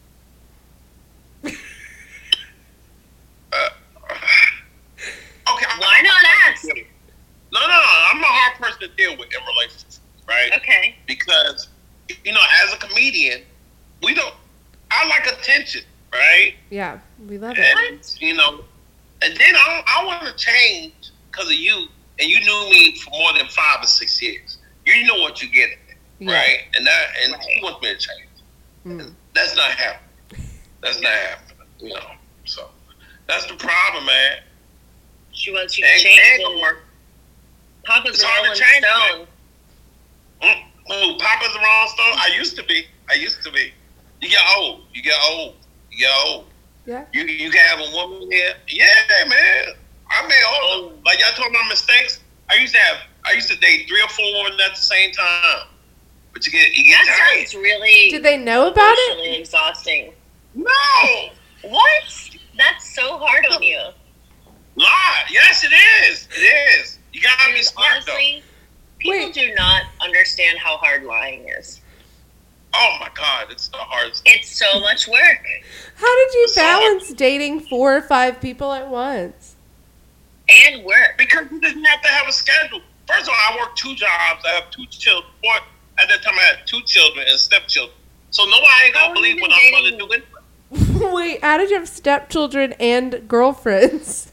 Okay. Why not ask? No. I'm a hard person to deal with in relationships, right? Okay. Because, as a comedian, I like attention, right? Yeah, we love it. And, and then I want to change because of you, and you knew me for more than 5 or 6 years. You know what you're getting, Yeah. right? And Right. she wants me to change. Mm. That's not happening. That's not happening, So that's the problem, man. She wants you to Ain't change. gonna work. Papa's It's a hard to Rolling change, Stone. Oh, Papa's the wrong stone. I used to be. You get old. Yeah. You can have a woman here. Yeah, man. I made all like y'all told my mistakes. I used to date 3 or 4 women at the same time. But you get That tired. sounds really Did they know about it? emotionally exhausting. No. What? That's so hard on you. Lie. Yes, it is. It is. You gotta be Dude, smart honestly, people Wait. do not understand how hard lying is. though. Oh my God, it's the hardest. It's so much work. How did you So- balance dating 4 or 5 people at once? And work. Because you didn't have to have a schedule. First of all, I work 2 jobs. I have 2 children. At that time, I had 2 children and stepchildren. So nobody ain't How gonna long you believe what been I'm gonna do dating? anyway. Wait, how did you have stepchildren and girlfriends?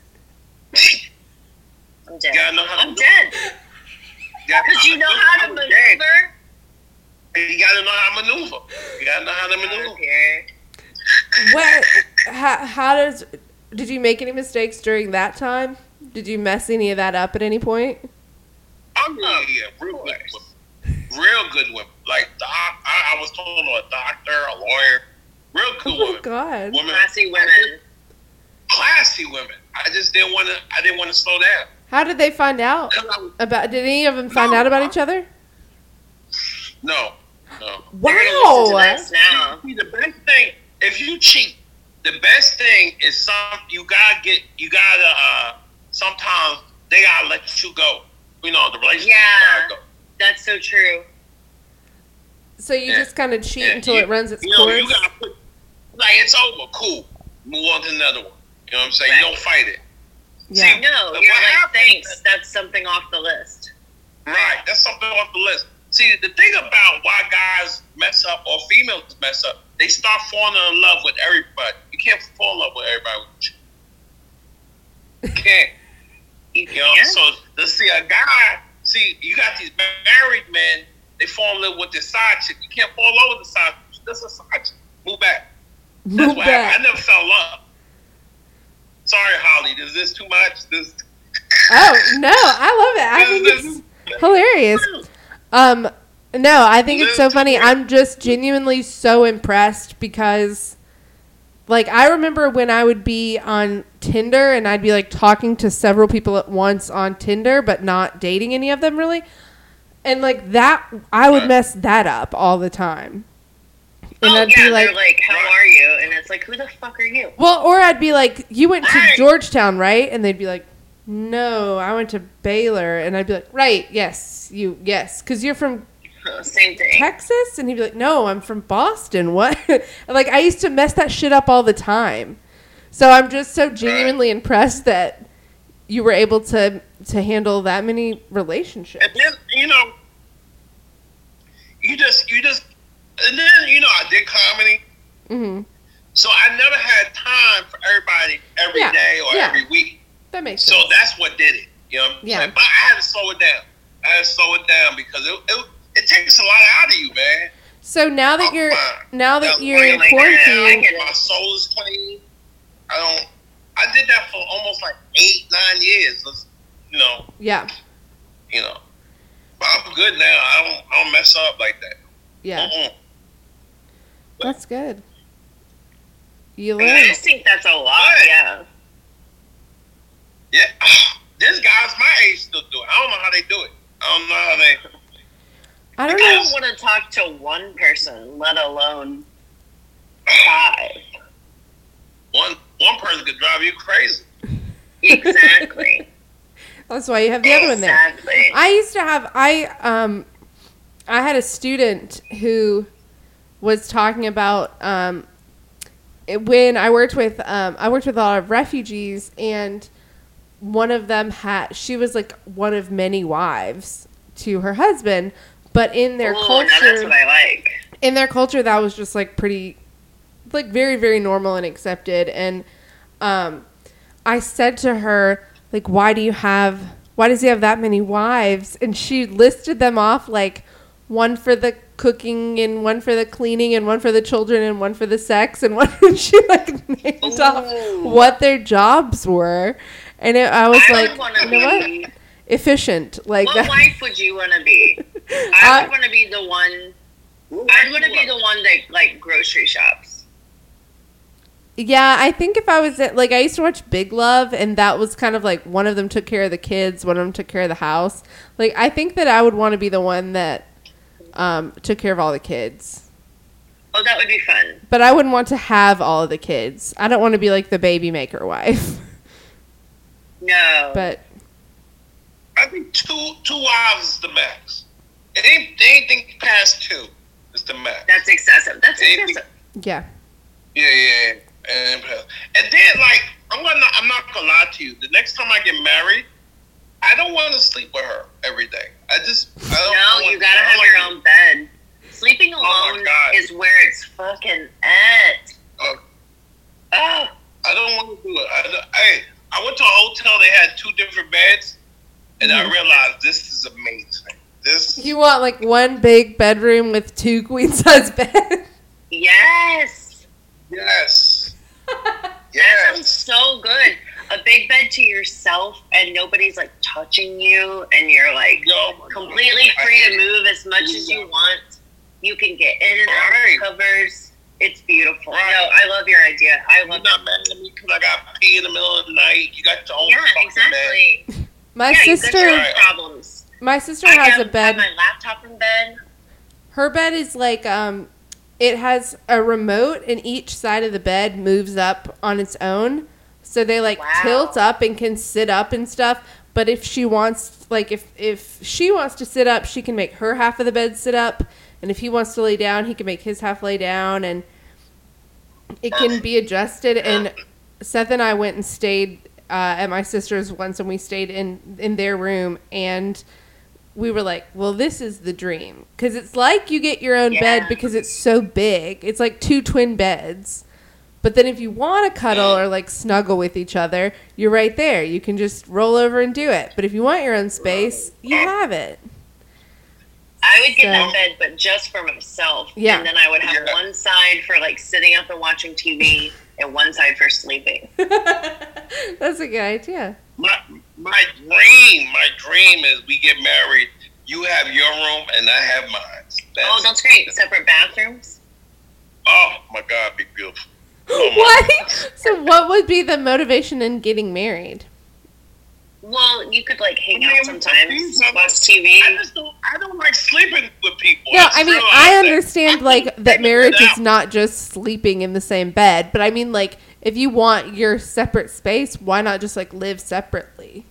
I'm dead. You gotta know how to I'm do dead. Yeah, Because you know how to I was dead. maneuver. You gotta know how to maneuver. You gotta know how to I don't maneuver. care. What? How did you make any mistakes during that time? Did you mess any of that up at any point? Oh yeah, real good women. Real good women. Like I was talking to a doctor, a lawyer. Real good Oh, women. God. Women. Classy women. Classy women. I just didn't want to. I didn't want to slow down. How did they find out about? Did any of them find out about each other? No. They're gonna listen to Wow. this now. See, the best thing, if you cheat, the best thing is sometimes they gotta let you go. You know, the relationship Yeah. gotta go. That's so true. So you Yeah. just kind of cheat Yeah, until you- it runs its you know, course? you gotta put, like, it's over, cool. Move on to another one. You know what I'm saying? Right. You don't fight it. Yeah. See, No, But you're what like, happens- thanks. That's something off the list. Right, that's something off the list. See, the thing about why guys mess up or females mess up, they start falling in love with everybody. You can't fall in love with everybody. You can't. You You know, can't? so to see a guy, you got these married men, they fall in love with this side chick. You can't fall in love with the side chick. That's a side chick. Move back. That's Move what back. happened. I never fell in love. Sorry, Holly. Is this too much? Oh, no. I love it. I think it's hilarious. No, I think it's so funny. I'm just genuinely so impressed because, like, I remember when I would be on Tinder and I'd be, like, talking to several people at once on Tinder, but not dating any of them really. And, like, that, I would mess that up all the time. And Oh, I'd yeah, be like, they're like, how are you? And it's like, who the fuck are you? well, or I'd be like, you went to Right. Georgetown, right? And they'd be like, no, I went to Baylor. And I'd be like, right, yes, because you're from Same thing. Texas? And he'd be like, no, I'm from Boston. What? Like, I used to mess that shit up all the time. So I'm just so genuinely impressed that you were able to handle that many relationships. And then, you know, and then, you know, I did comedy. Mm-hmm. So I never had time for everybody every Yeah, day or yeah. every week. That makes So sense. that's what did it. You know what I'm Yeah. saying? But I had to slow it down. Because it takes a lot out of you, man. So now that you're That's you're in like, quarantine, I My soul is clean. I did that for almost like 8-9 years. You know. yeah, But I'm good now. I don't mess up like that. yeah, Mm-mm. that's good. You I learn. just think that's a lot, yeah. Yeah. There's guys my age still do it. I don't know how they do it. I don't know how they. I don't I know. don't want to talk to one person, let alone 5. One person could drive you crazy. Exactly. That's why you have the other one there. Exactly. I used to have I had a student who was talking about when I worked with a lot of refugees, and one of them she was like one of many wives to her husband, but in their Ooh, now culture, that's what I like. in their culture, that was just like pretty, like very, very normal and accepted. And I said to her, like, why does he have that many wives? And she listed them off, like, one for the cooking and one for the cleaning and one for the children and one for the sex and one. And she like named off what their jobs were. And I was I like, would want to you know be. what? Efficient. Like What that. wife would you want to be? I would want to be the one. I'd want to be the one that like grocery shops. Yeah, I think if I was like, I used to watch Big Love, and that was kind of like one of them took care of the kids, one of them took care of the house. Like, I think that I would want to be the one that took care of all the kids. Oh, that would be fun. But I wouldn't want to have all of the kids. I don't want to be like the baby maker wife. No. But I think two wives is the max. Anything past 2 is the max. That's excessive. That's Anything- excessive. yeah, Yeah. And then, like, I'm not gonna lie to you. The next time I get married, I don't want to sleep with her every day. I don't. No, you gotta have your own bed. Sleeping Oh my alone God. is where it's fucking at. Oh. Oh, I don't want to do it. I went to a hotel. They had 2 different beds, and I realized this is amazing. This. you want like one big bedroom with 2 queen size beds. yes. Yes. That sounds Yes. so good. a big bed to yourself and nobody's like touching you and you're like completely free to move as much as you want. You can get in and out of covers. It's beautiful. Right. No, I love your idea. I love it. You're not mad at me because I got pee in the middle of the night. You got your own exactly. bed. My sister problems. My sister has a bed. I have my laptop in bed. Her bed is like it has a remote and each side of the bed moves up on its own. So they like tilt up and can sit up and stuff. But if she wants, like if she wants to sit up, she can make her half of the bed sit up. And if he wants to lay down, he can make his half lay down. And it can be adjusted. And Seth and I went and stayed at my sister's once, and we stayed in their room. And we were like, well, this is the dream. Because it's like you get your own bed because it's so big. It's like 2 twin beds. But then if you want to cuddle or like snuggle with each other, you're right there. You can just roll over and do it. But if you want your own space, you have it. I would get that bed, but just for myself. Yeah. And then I would have one side for like sitting up and watching TV and one side for sleeping. That's a good idea. My dream is we get married. You have your room and I have mine. That's great. Separate bathrooms? Oh my God, be beautiful. What? So what would be the motivation in getting married? Well, you could like hang out sometimes, watch TV. I don't like sleeping with people. No, I mean, I understand like that marriage is not just sleeping in the same bed, but I mean like if you want your separate space, why not just like live separately?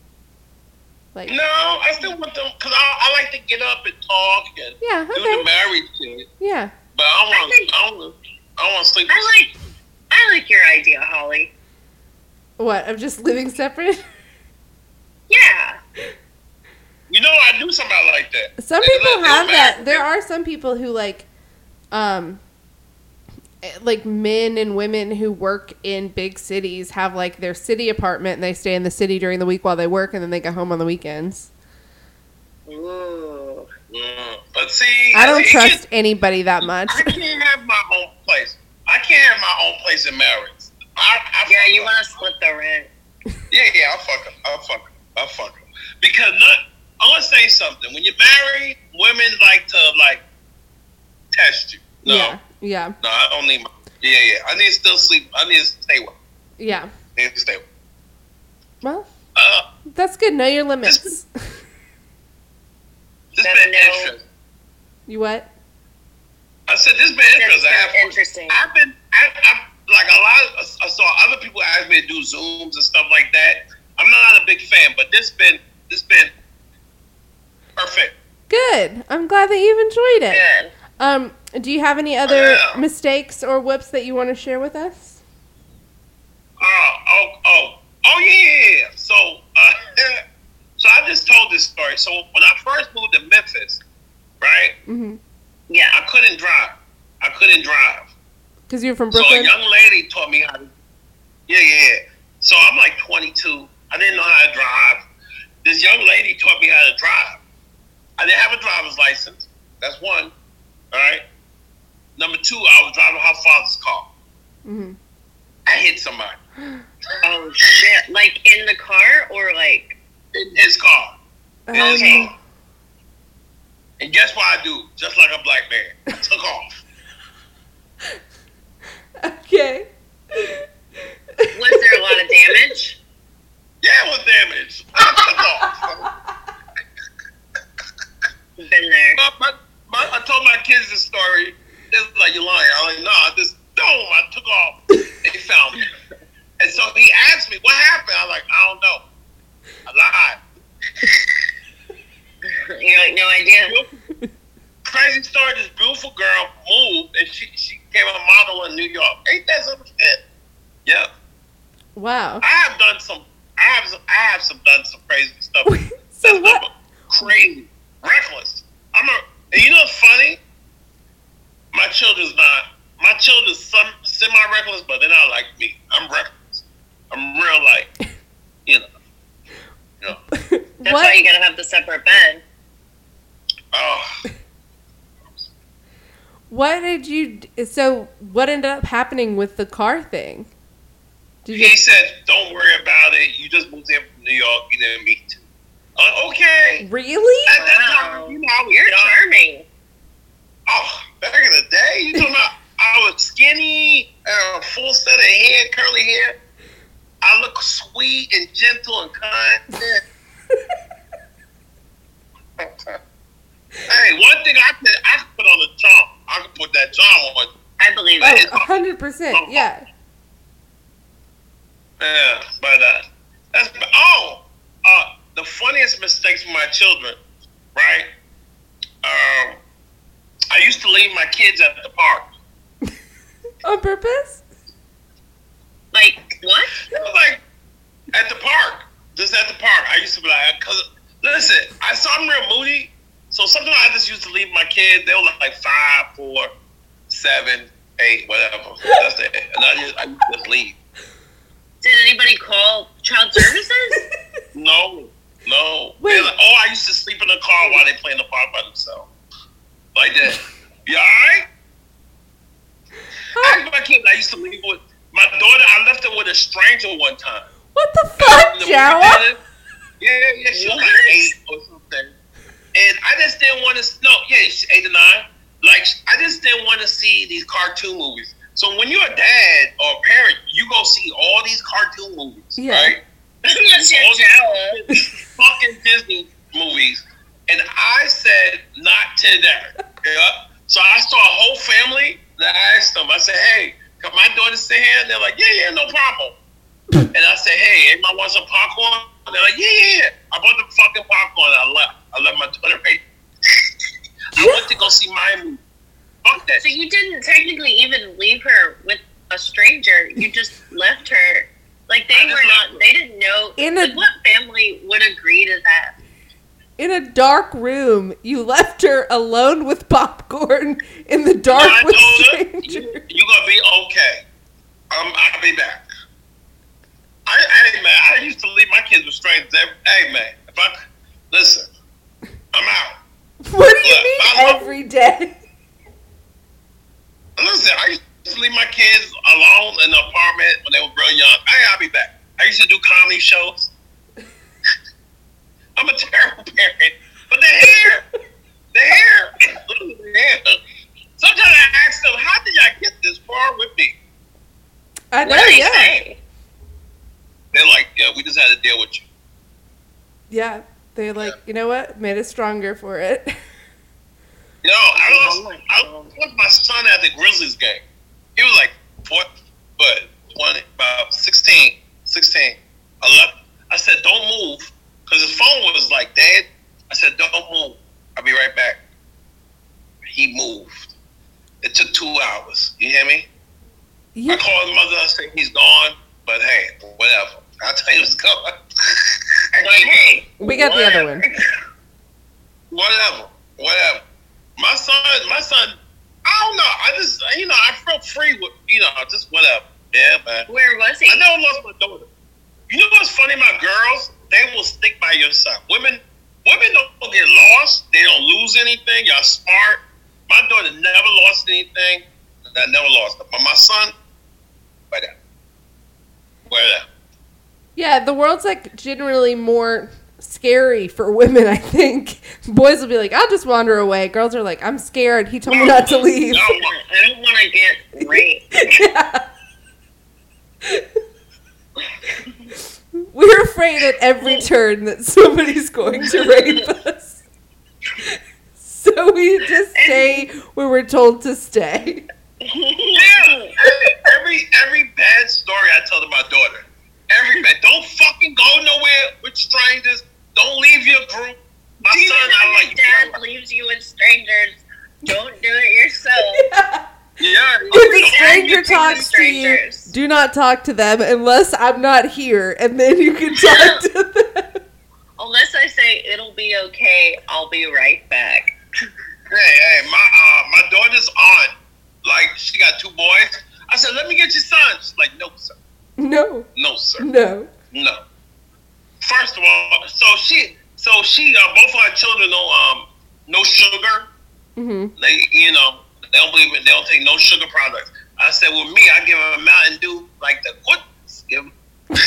Like no, I still want them because I like to get up and talk and do the married shit. Yeah, but I don't want to sleep. I like your idea, Holly. What, of just living separate? Yeah. You know, I do something like that. Some people have that. There are some people who like men and women who work in big cities have like their city apartment and they stay in the city during the week while they work and then they go home on the weekends. Ooh. Yeah. But see, I don't trust anybody that much. I can't have my own place. I can't have my own place in marriage. You want to split the rent. Yeah, I'll fuck her. Because I'm going to say something. When you're married, women like to, like, test you. No. Yeah. No, I don't need my... Yeah. I need to still sleep. I need to stay with. Yeah. I need to stay with. Well, that's good. Know your limits. This been interesting. You what? I said this been interesting. I've been like a lot of, I saw other people ask me to do Zooms and stuff like that. I'm not a big fan, but this been perfect. Good. I'm glad that you've enjoyed it. Good. Do you have any other mistakes or whoops that you want to share with us? Yeah. So I just told this story. So when I first moved to Memphis, right? Mm-hmm. Yeah. I couldn't drive. Because you're from Brooklyn? So a young lady taught me how to... Yeah. So I'm like 22. I didn't know how to drive. This young lady taught me how to drive. I didn't have a driver's license. That's one. All right? Number 2, I was driving her father's car. Mm-hmm. I hit somebody. Oh, shit. Like in the car or like... In his car. Okay. And guess what I do? Just like a black man. I took off. Okay. Was there a lot of damage? Yeah, it was damage. I took off. Been there. I told my kids this story. It's like, you're lying. I was like, no, I took off. They found me. And so he asked me, what happened? I was like, I don't know. I lied. You're like, no idea. Crazy story, this beautiful girl moved and she became a model in New York. Ain't that some shit? Yep. Wow. I have done some crazy stuff. So what? Crazy. Reckless. And you know what's funny? My children's semi-reckless, but they're not like me. I'm reckless. I'm real like, you know. That's why you gotta have the separate bed. Oh. What ended up happening with the car thing? He said, "Don't worry about it. You just moved here from New York. You didn't meet too." Okay. Really? At that time, you know, I was You're young. charming. Oh, back in the day, you talking about I was skinny, full set of hair, curly hair. I look sweet and gentle and kind. Hey, one thing I could put on the charm. I could put that charm on. I believe Oh, it. 100%. Yeah. Yeah, but that's the funniest mistakes for my children, right? I used to leave my kids at the park. On purpose? Like, what? It was like at the park, just at the park. I used to be like, cause listen, I'm real moody, so sometimes I just used to leave my kids. They were like 5, 4, 7, 8, whatever. That's it. And I used to just leave. Did anybody call child services? No. Wait. Like, I used to sleep in the car while they play in the park by themselves. Like that. You alright? I my kids I used to leave with my daughter. I left her with a stranger one time. What the fuck, Jawa? Yeah, she was like 8 or something. And I just didn't want to. No, yeah, she's 8 or 9. Like I just didn't want to see these cartoon movies. So when you're a dad or a parent, you go see all these cartoon movies, Yeah. right? Unless you're All Jawa. these fucking Disney movies. And I said, not today. Yeah. So I saw a whole family. And I asked them, I said, hey, can my daughter sit here? And they're like, yeah, no problem. And I said, hey, anybody want some popcorn? And they're like, yeah. I bought the fucking popcorn. I left my daughter right. I went to go see my movie. Fuck that. So you didn't technically even leave her with a stranger. You just left her. Like they didn't know. Like, what family would agree to that? In a dark room, you left her alone with popcorn in the dark with strangers. You're gonna be okay. I'll be back. Hey man, I used to leave my kids with strangers. Hey man, listen, I'm out. What do you mean every day? Listen, I used to leave my kids alone in the apartment when they were real young. Hey, I'll be back. I used to do comedy shows. I'm a terrible parent. But the hair. Sometimes I ask them, how did y'all get this far with me? I know, What do they yeah. say? They're like, yeah, we just had to deal with you. Yeah. They're like, you know what? Made us stronger for it. Yo, I was my son at the Grizzlies game. He was like 20, about 16. I said, don't move. Because his phone was like, Dad. I said, don't move. I'll be right back. He moved. It took 2 hours. You hear me? Yeah. I called his mother. I said, he's gone. But hey, whatever. I'll tell you what's going. But hey, We got the other one. Whatever. My son, I don't know. I felt free with, just whatever. Yeah, man. where was he? I never lost my daughter. You know what's funny about girls? They will stick by your side. Women don't get lost. They don't lose anything. Y'all smart. My daughter never lost anything. I never lost it. But my son, whatever. Yeah, the world's like generally more scary for women, I think. Boys will be like, I'll just wander away. Girls are like, I'm scared. He told me not to leave. I don't want to get raped. Yeah. We're afraid at every turn that somebody's going to rape us. So we just stay where we're told to stay. Yeah. Every bad story I tell to my daughter. Every bad. Don't fucking go nowhere with strangers. Don't leave your group. My Even son, if I your like dad leaves you with strangers, don't do it yourself. Yeah. If a stranger You're talks to you, strangers. do not talk to them unless I'm not here, and then you can talk to them. Unless I say it'll be okay, I'll be right back. Hey, my daughter's aunt, like, she got 2 boys. I said, let me get your son. She's like, no, sir. No. No, sir. No. No. First of all, so she, both of our children know, no sugar. Mm-hmm. They, they don't believe it. They don't take no sugar products. I said, with me, I give them a Mountain Dew, like the good Give 'em.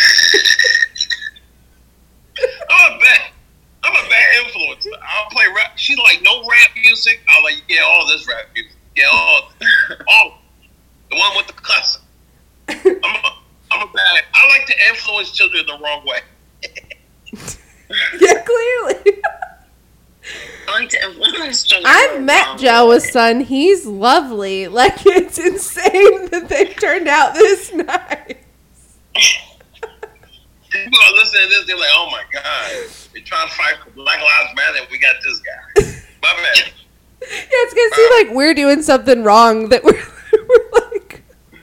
I'm a bad influence. I'll play rap. She's like, no rap music. I'm like, yeah, all this rap music. Yeah, all the one with the cussing. I'm a bad. I like to influence children the wrong way. Yeah, clearly. I like to influence children. I've met Joe's son. He's lovely. Like, it's insane that they turned out this nice. People are listening to this, they're like, oh my God, we're trying to fight for Black Lives Matter, we got this guy. My bad. Yeah, it's gonna seem like we're doing something wrong. That we're like,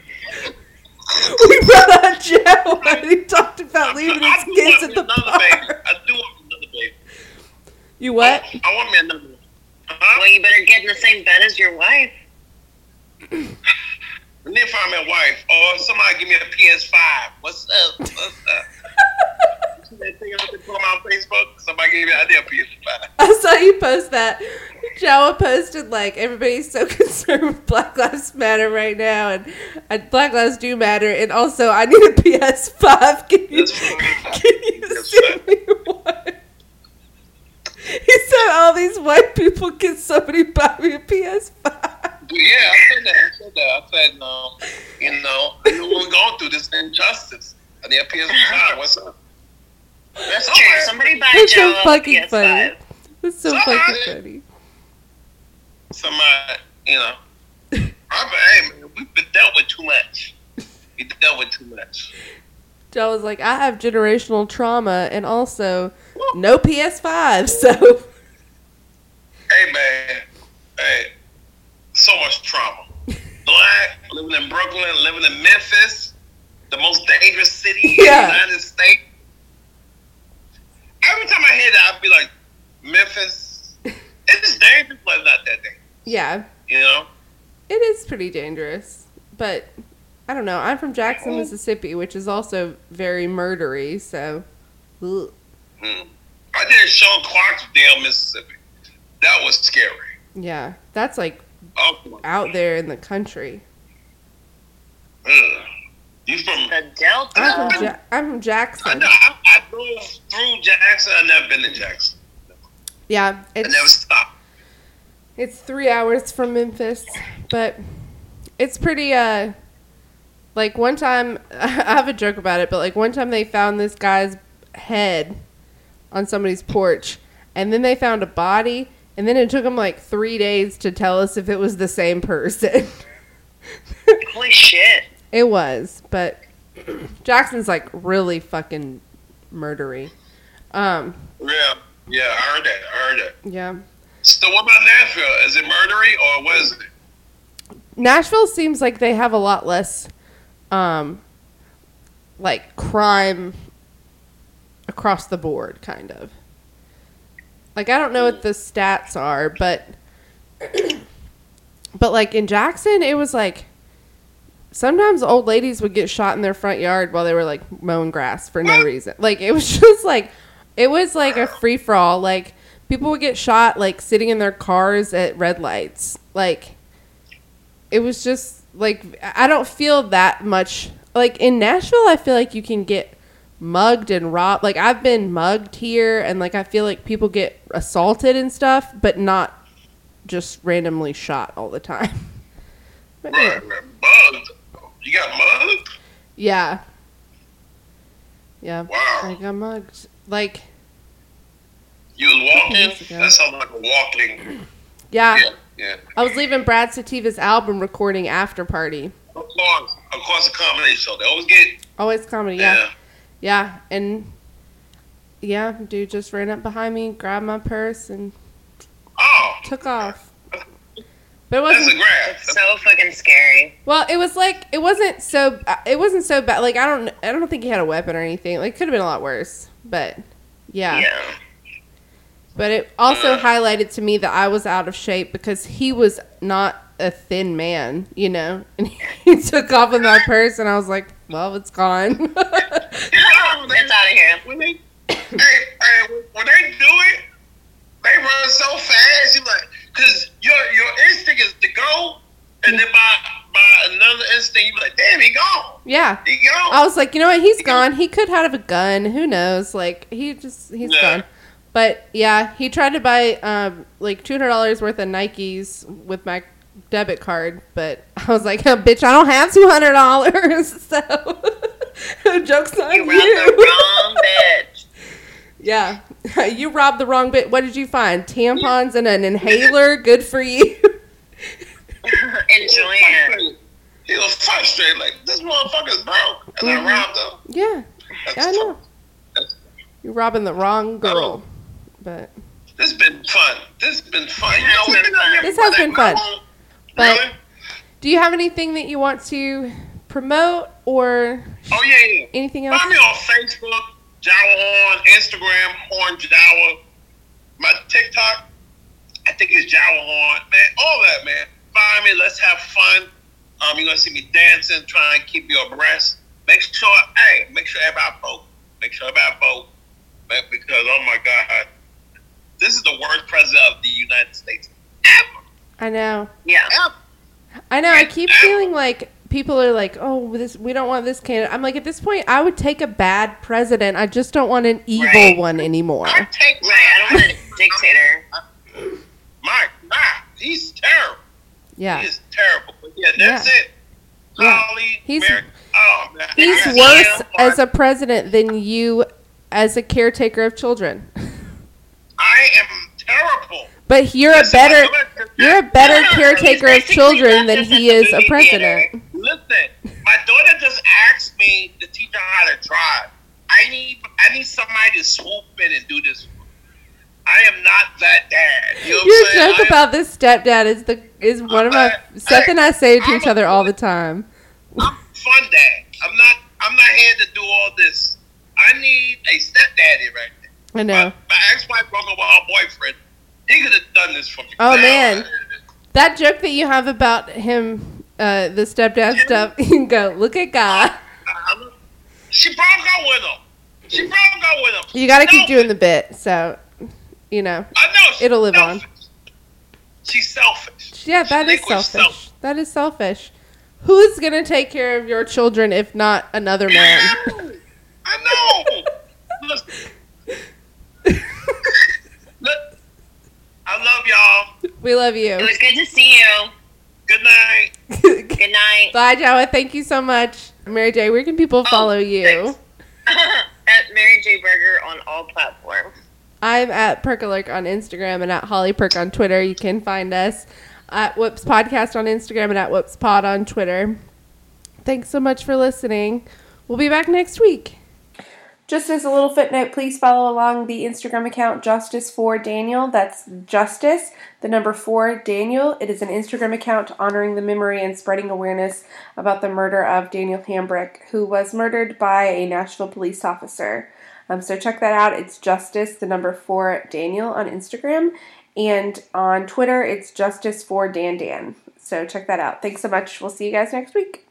we brought on Joe and he talked about leaving his kids at the bar. I do want another baby. You what? I want me another one. Well, you better get in the same bed as your wife. And then find me a wife, or somebody give me a PS5. What's up? What's up? See that thing I put on Facebook? Somebody gave me an idea of PS5. I saw you post that. Jawa posted, like, everybody's so concerned with Black Lives Matter right now, and Black Lives do matter, and also I need a PS5. Can you send me one? He said all these white people, can somebody buy me a PS5? Yeah, I said that. I said, you know, we're going through this injustice. I need a PS5. What's up? That's true. Somebody buy That's Joe so a fucking PS5. funny. That's so fucking funny. Somebody, you know. Hey, man, we've been dealt with too much. We dealt with too much. Joe was like, I have generational trauma and also no PS5, so. Hey, man. Hey, so much trauma. Black, living in Brooklyn, living in Memphis, the most dangerous city in the United States. Every time I hear that, I'd be like, Memphis, it's dangerous, but it's not that dangerous. Yeah. You know? It is pretty dangerous, but I don't know. I'm from Jackson, Mississippi, which is also very murdery, so. Ugh. I did a show in Clarksdale, Mississippi. That was scary. Yeah, that's like Oh, out there in the country. ugh. You from? The Delta. I'm from Jackson. I drove through Jackson. I've never been to Jackson. Yeah, I never it's stopped. 3 hours from Memphis, but it's pretty. Like one time, I have a joke about it, but like one time they found this guy's head on somebody's porch, and then they found a body, and then it took them like 3 days to tell us if it was the same person. Holy shit. It was, but Jackson's like really fucking murdery. Yeah, I heard that. Yeah. So what about Nashville? Is it murdery or what is it? Nashville seems like they have a lot less, like crime across the board, kind of. Like, I don't know what the stats are, but like in Jackson, it was like sometimes old ladies would get shot in their front yard while they were like mowing grass for no reason. Like, it was just like, it was like a free for all. Like, people would get shot like sitting in their cars at red lights. Like, it was just like, I don't feel that much. Like in Nashville, I feel like you can get mugged and robbed. Like, I've been mugged here, and like I feel like people get assaulted and stuff, but not just randomly shot all the time. But yeah. Mugged? You got mugged? Yeah. Yeah. Wow. I got mugged. Like, You was walking? Years ago. That sounds like a walking. yeah. Yeah. I was leaving Brad Sativa's album recording after party. Of course, a comedy show. They always get. Always comedy, yeah. Yeah, and yeah, dude just ran up behind me, grabbed my purse, and took off. But it That's a wasn't. grab. It's so fucking scary. Well, it was like it wasn't so bad. Like I don't think he had a weapon or anything. Like, could have been a lot worse. But yeah. But it also highlighted to me that I was out of shape because he was not a thin man, you know. And he took off with my purse, and I was like, "Well, it's gone." It's out of here. When they, when they do it, they run so fast. You like, because your instinct is to go, and then by another instinct thing, you be like, damn, he gone. Yeah. He gone. I was like, you know what? He's gone. He could have a gun. Who knows? Like, he's gone. But yeah, he tried to buy like $200 worth of Nikes with my debit card, but I was like, oh, bitch, I don't have $200, so joke's on you. You robbed the wrong bitch. Yeah, you robbed the wrong bit. What did you find? Tampons and an inhaler? Good for you. Enjoy it. He was frustrated, like, this motherfucker's broke, and I robbed him. Yeah, I know. You're robbing the wrong girl. But this has been fun. This has been fun. This has been fun. But Really? do you have anything that you want to promote or Oh, yeah. anything else? Find me on Facebook, Jawa Horn, Instagram, Horn Jawa. My TikTok, I think it's Jawa Horn. Man, all that, man. Find me. Let's have fun. You're going to see me dancing, trying to keep you abreast. Make sure everybody vote. Make sure everybody vote. Because, oh, my God, this is the worst president of the United States ever. I know. Yeah. I know. I keep feeling like people are like, oh, we don't want this candidate. I'm like, at this point, I would take a bad president. I just don't want an evil one anymore. I don't want a dictator. He's terrible. Yeah. He is terrible. But yeah, that's it. Yeah. Holly, He's man. worse as a president than you as a caretaker of children. I am terrible. But you're a better caretaker of children than he is a president. Listen, my daughter just asked me to teach her how to drive. I need somebody to swoop in and do this. I am not that dad. You know what Your I'm saying? joke about this stepdad is one of my Seth and I say it to each other all the time. I'm fun dad. I'm not here to do all this. I need a stepdaddy right there. I know. My ex-wife broke up with her boyfriend. He could have done this for me. Oh, man. That joke that you have about him, the stepdad stuff, you can go, look at God. She broke up with him. You got to keep doing the bit, so, you know, I know. it'll live on. She's selfish. Yeah, that is selfish. That is selfish. Who's going to take care of your children if not another man? I know. Look, I love y'all. We love you. It was good to see you. Good night. Good night. Bye, Jawa. Thank you so much. Mary J., where can people follow you? At Mary J. Berger on all platforms. I'm at Perkalurk on Instagram and at Holly Perk on Twitter. You can find us at Whoops Podcast on Instagram and at Whoops Pod on Twitter. Thanks so much for listening. We'll be back next week. Just as a little footnote, please follow along the Instagram account Justice for Daniel. That's Justice, the number 4, Daniel. It is an Instagram account honoring the memory and spreading awareness about the murder of Daniel Hambrick, who was murdered by a Nashville police officer. So check that out. It's Justice, the number 4, Daniel on Instagram. And on Twitter, it's Justice for Dan Dan. So check that out. Thanks so much. We'll see you guys next week.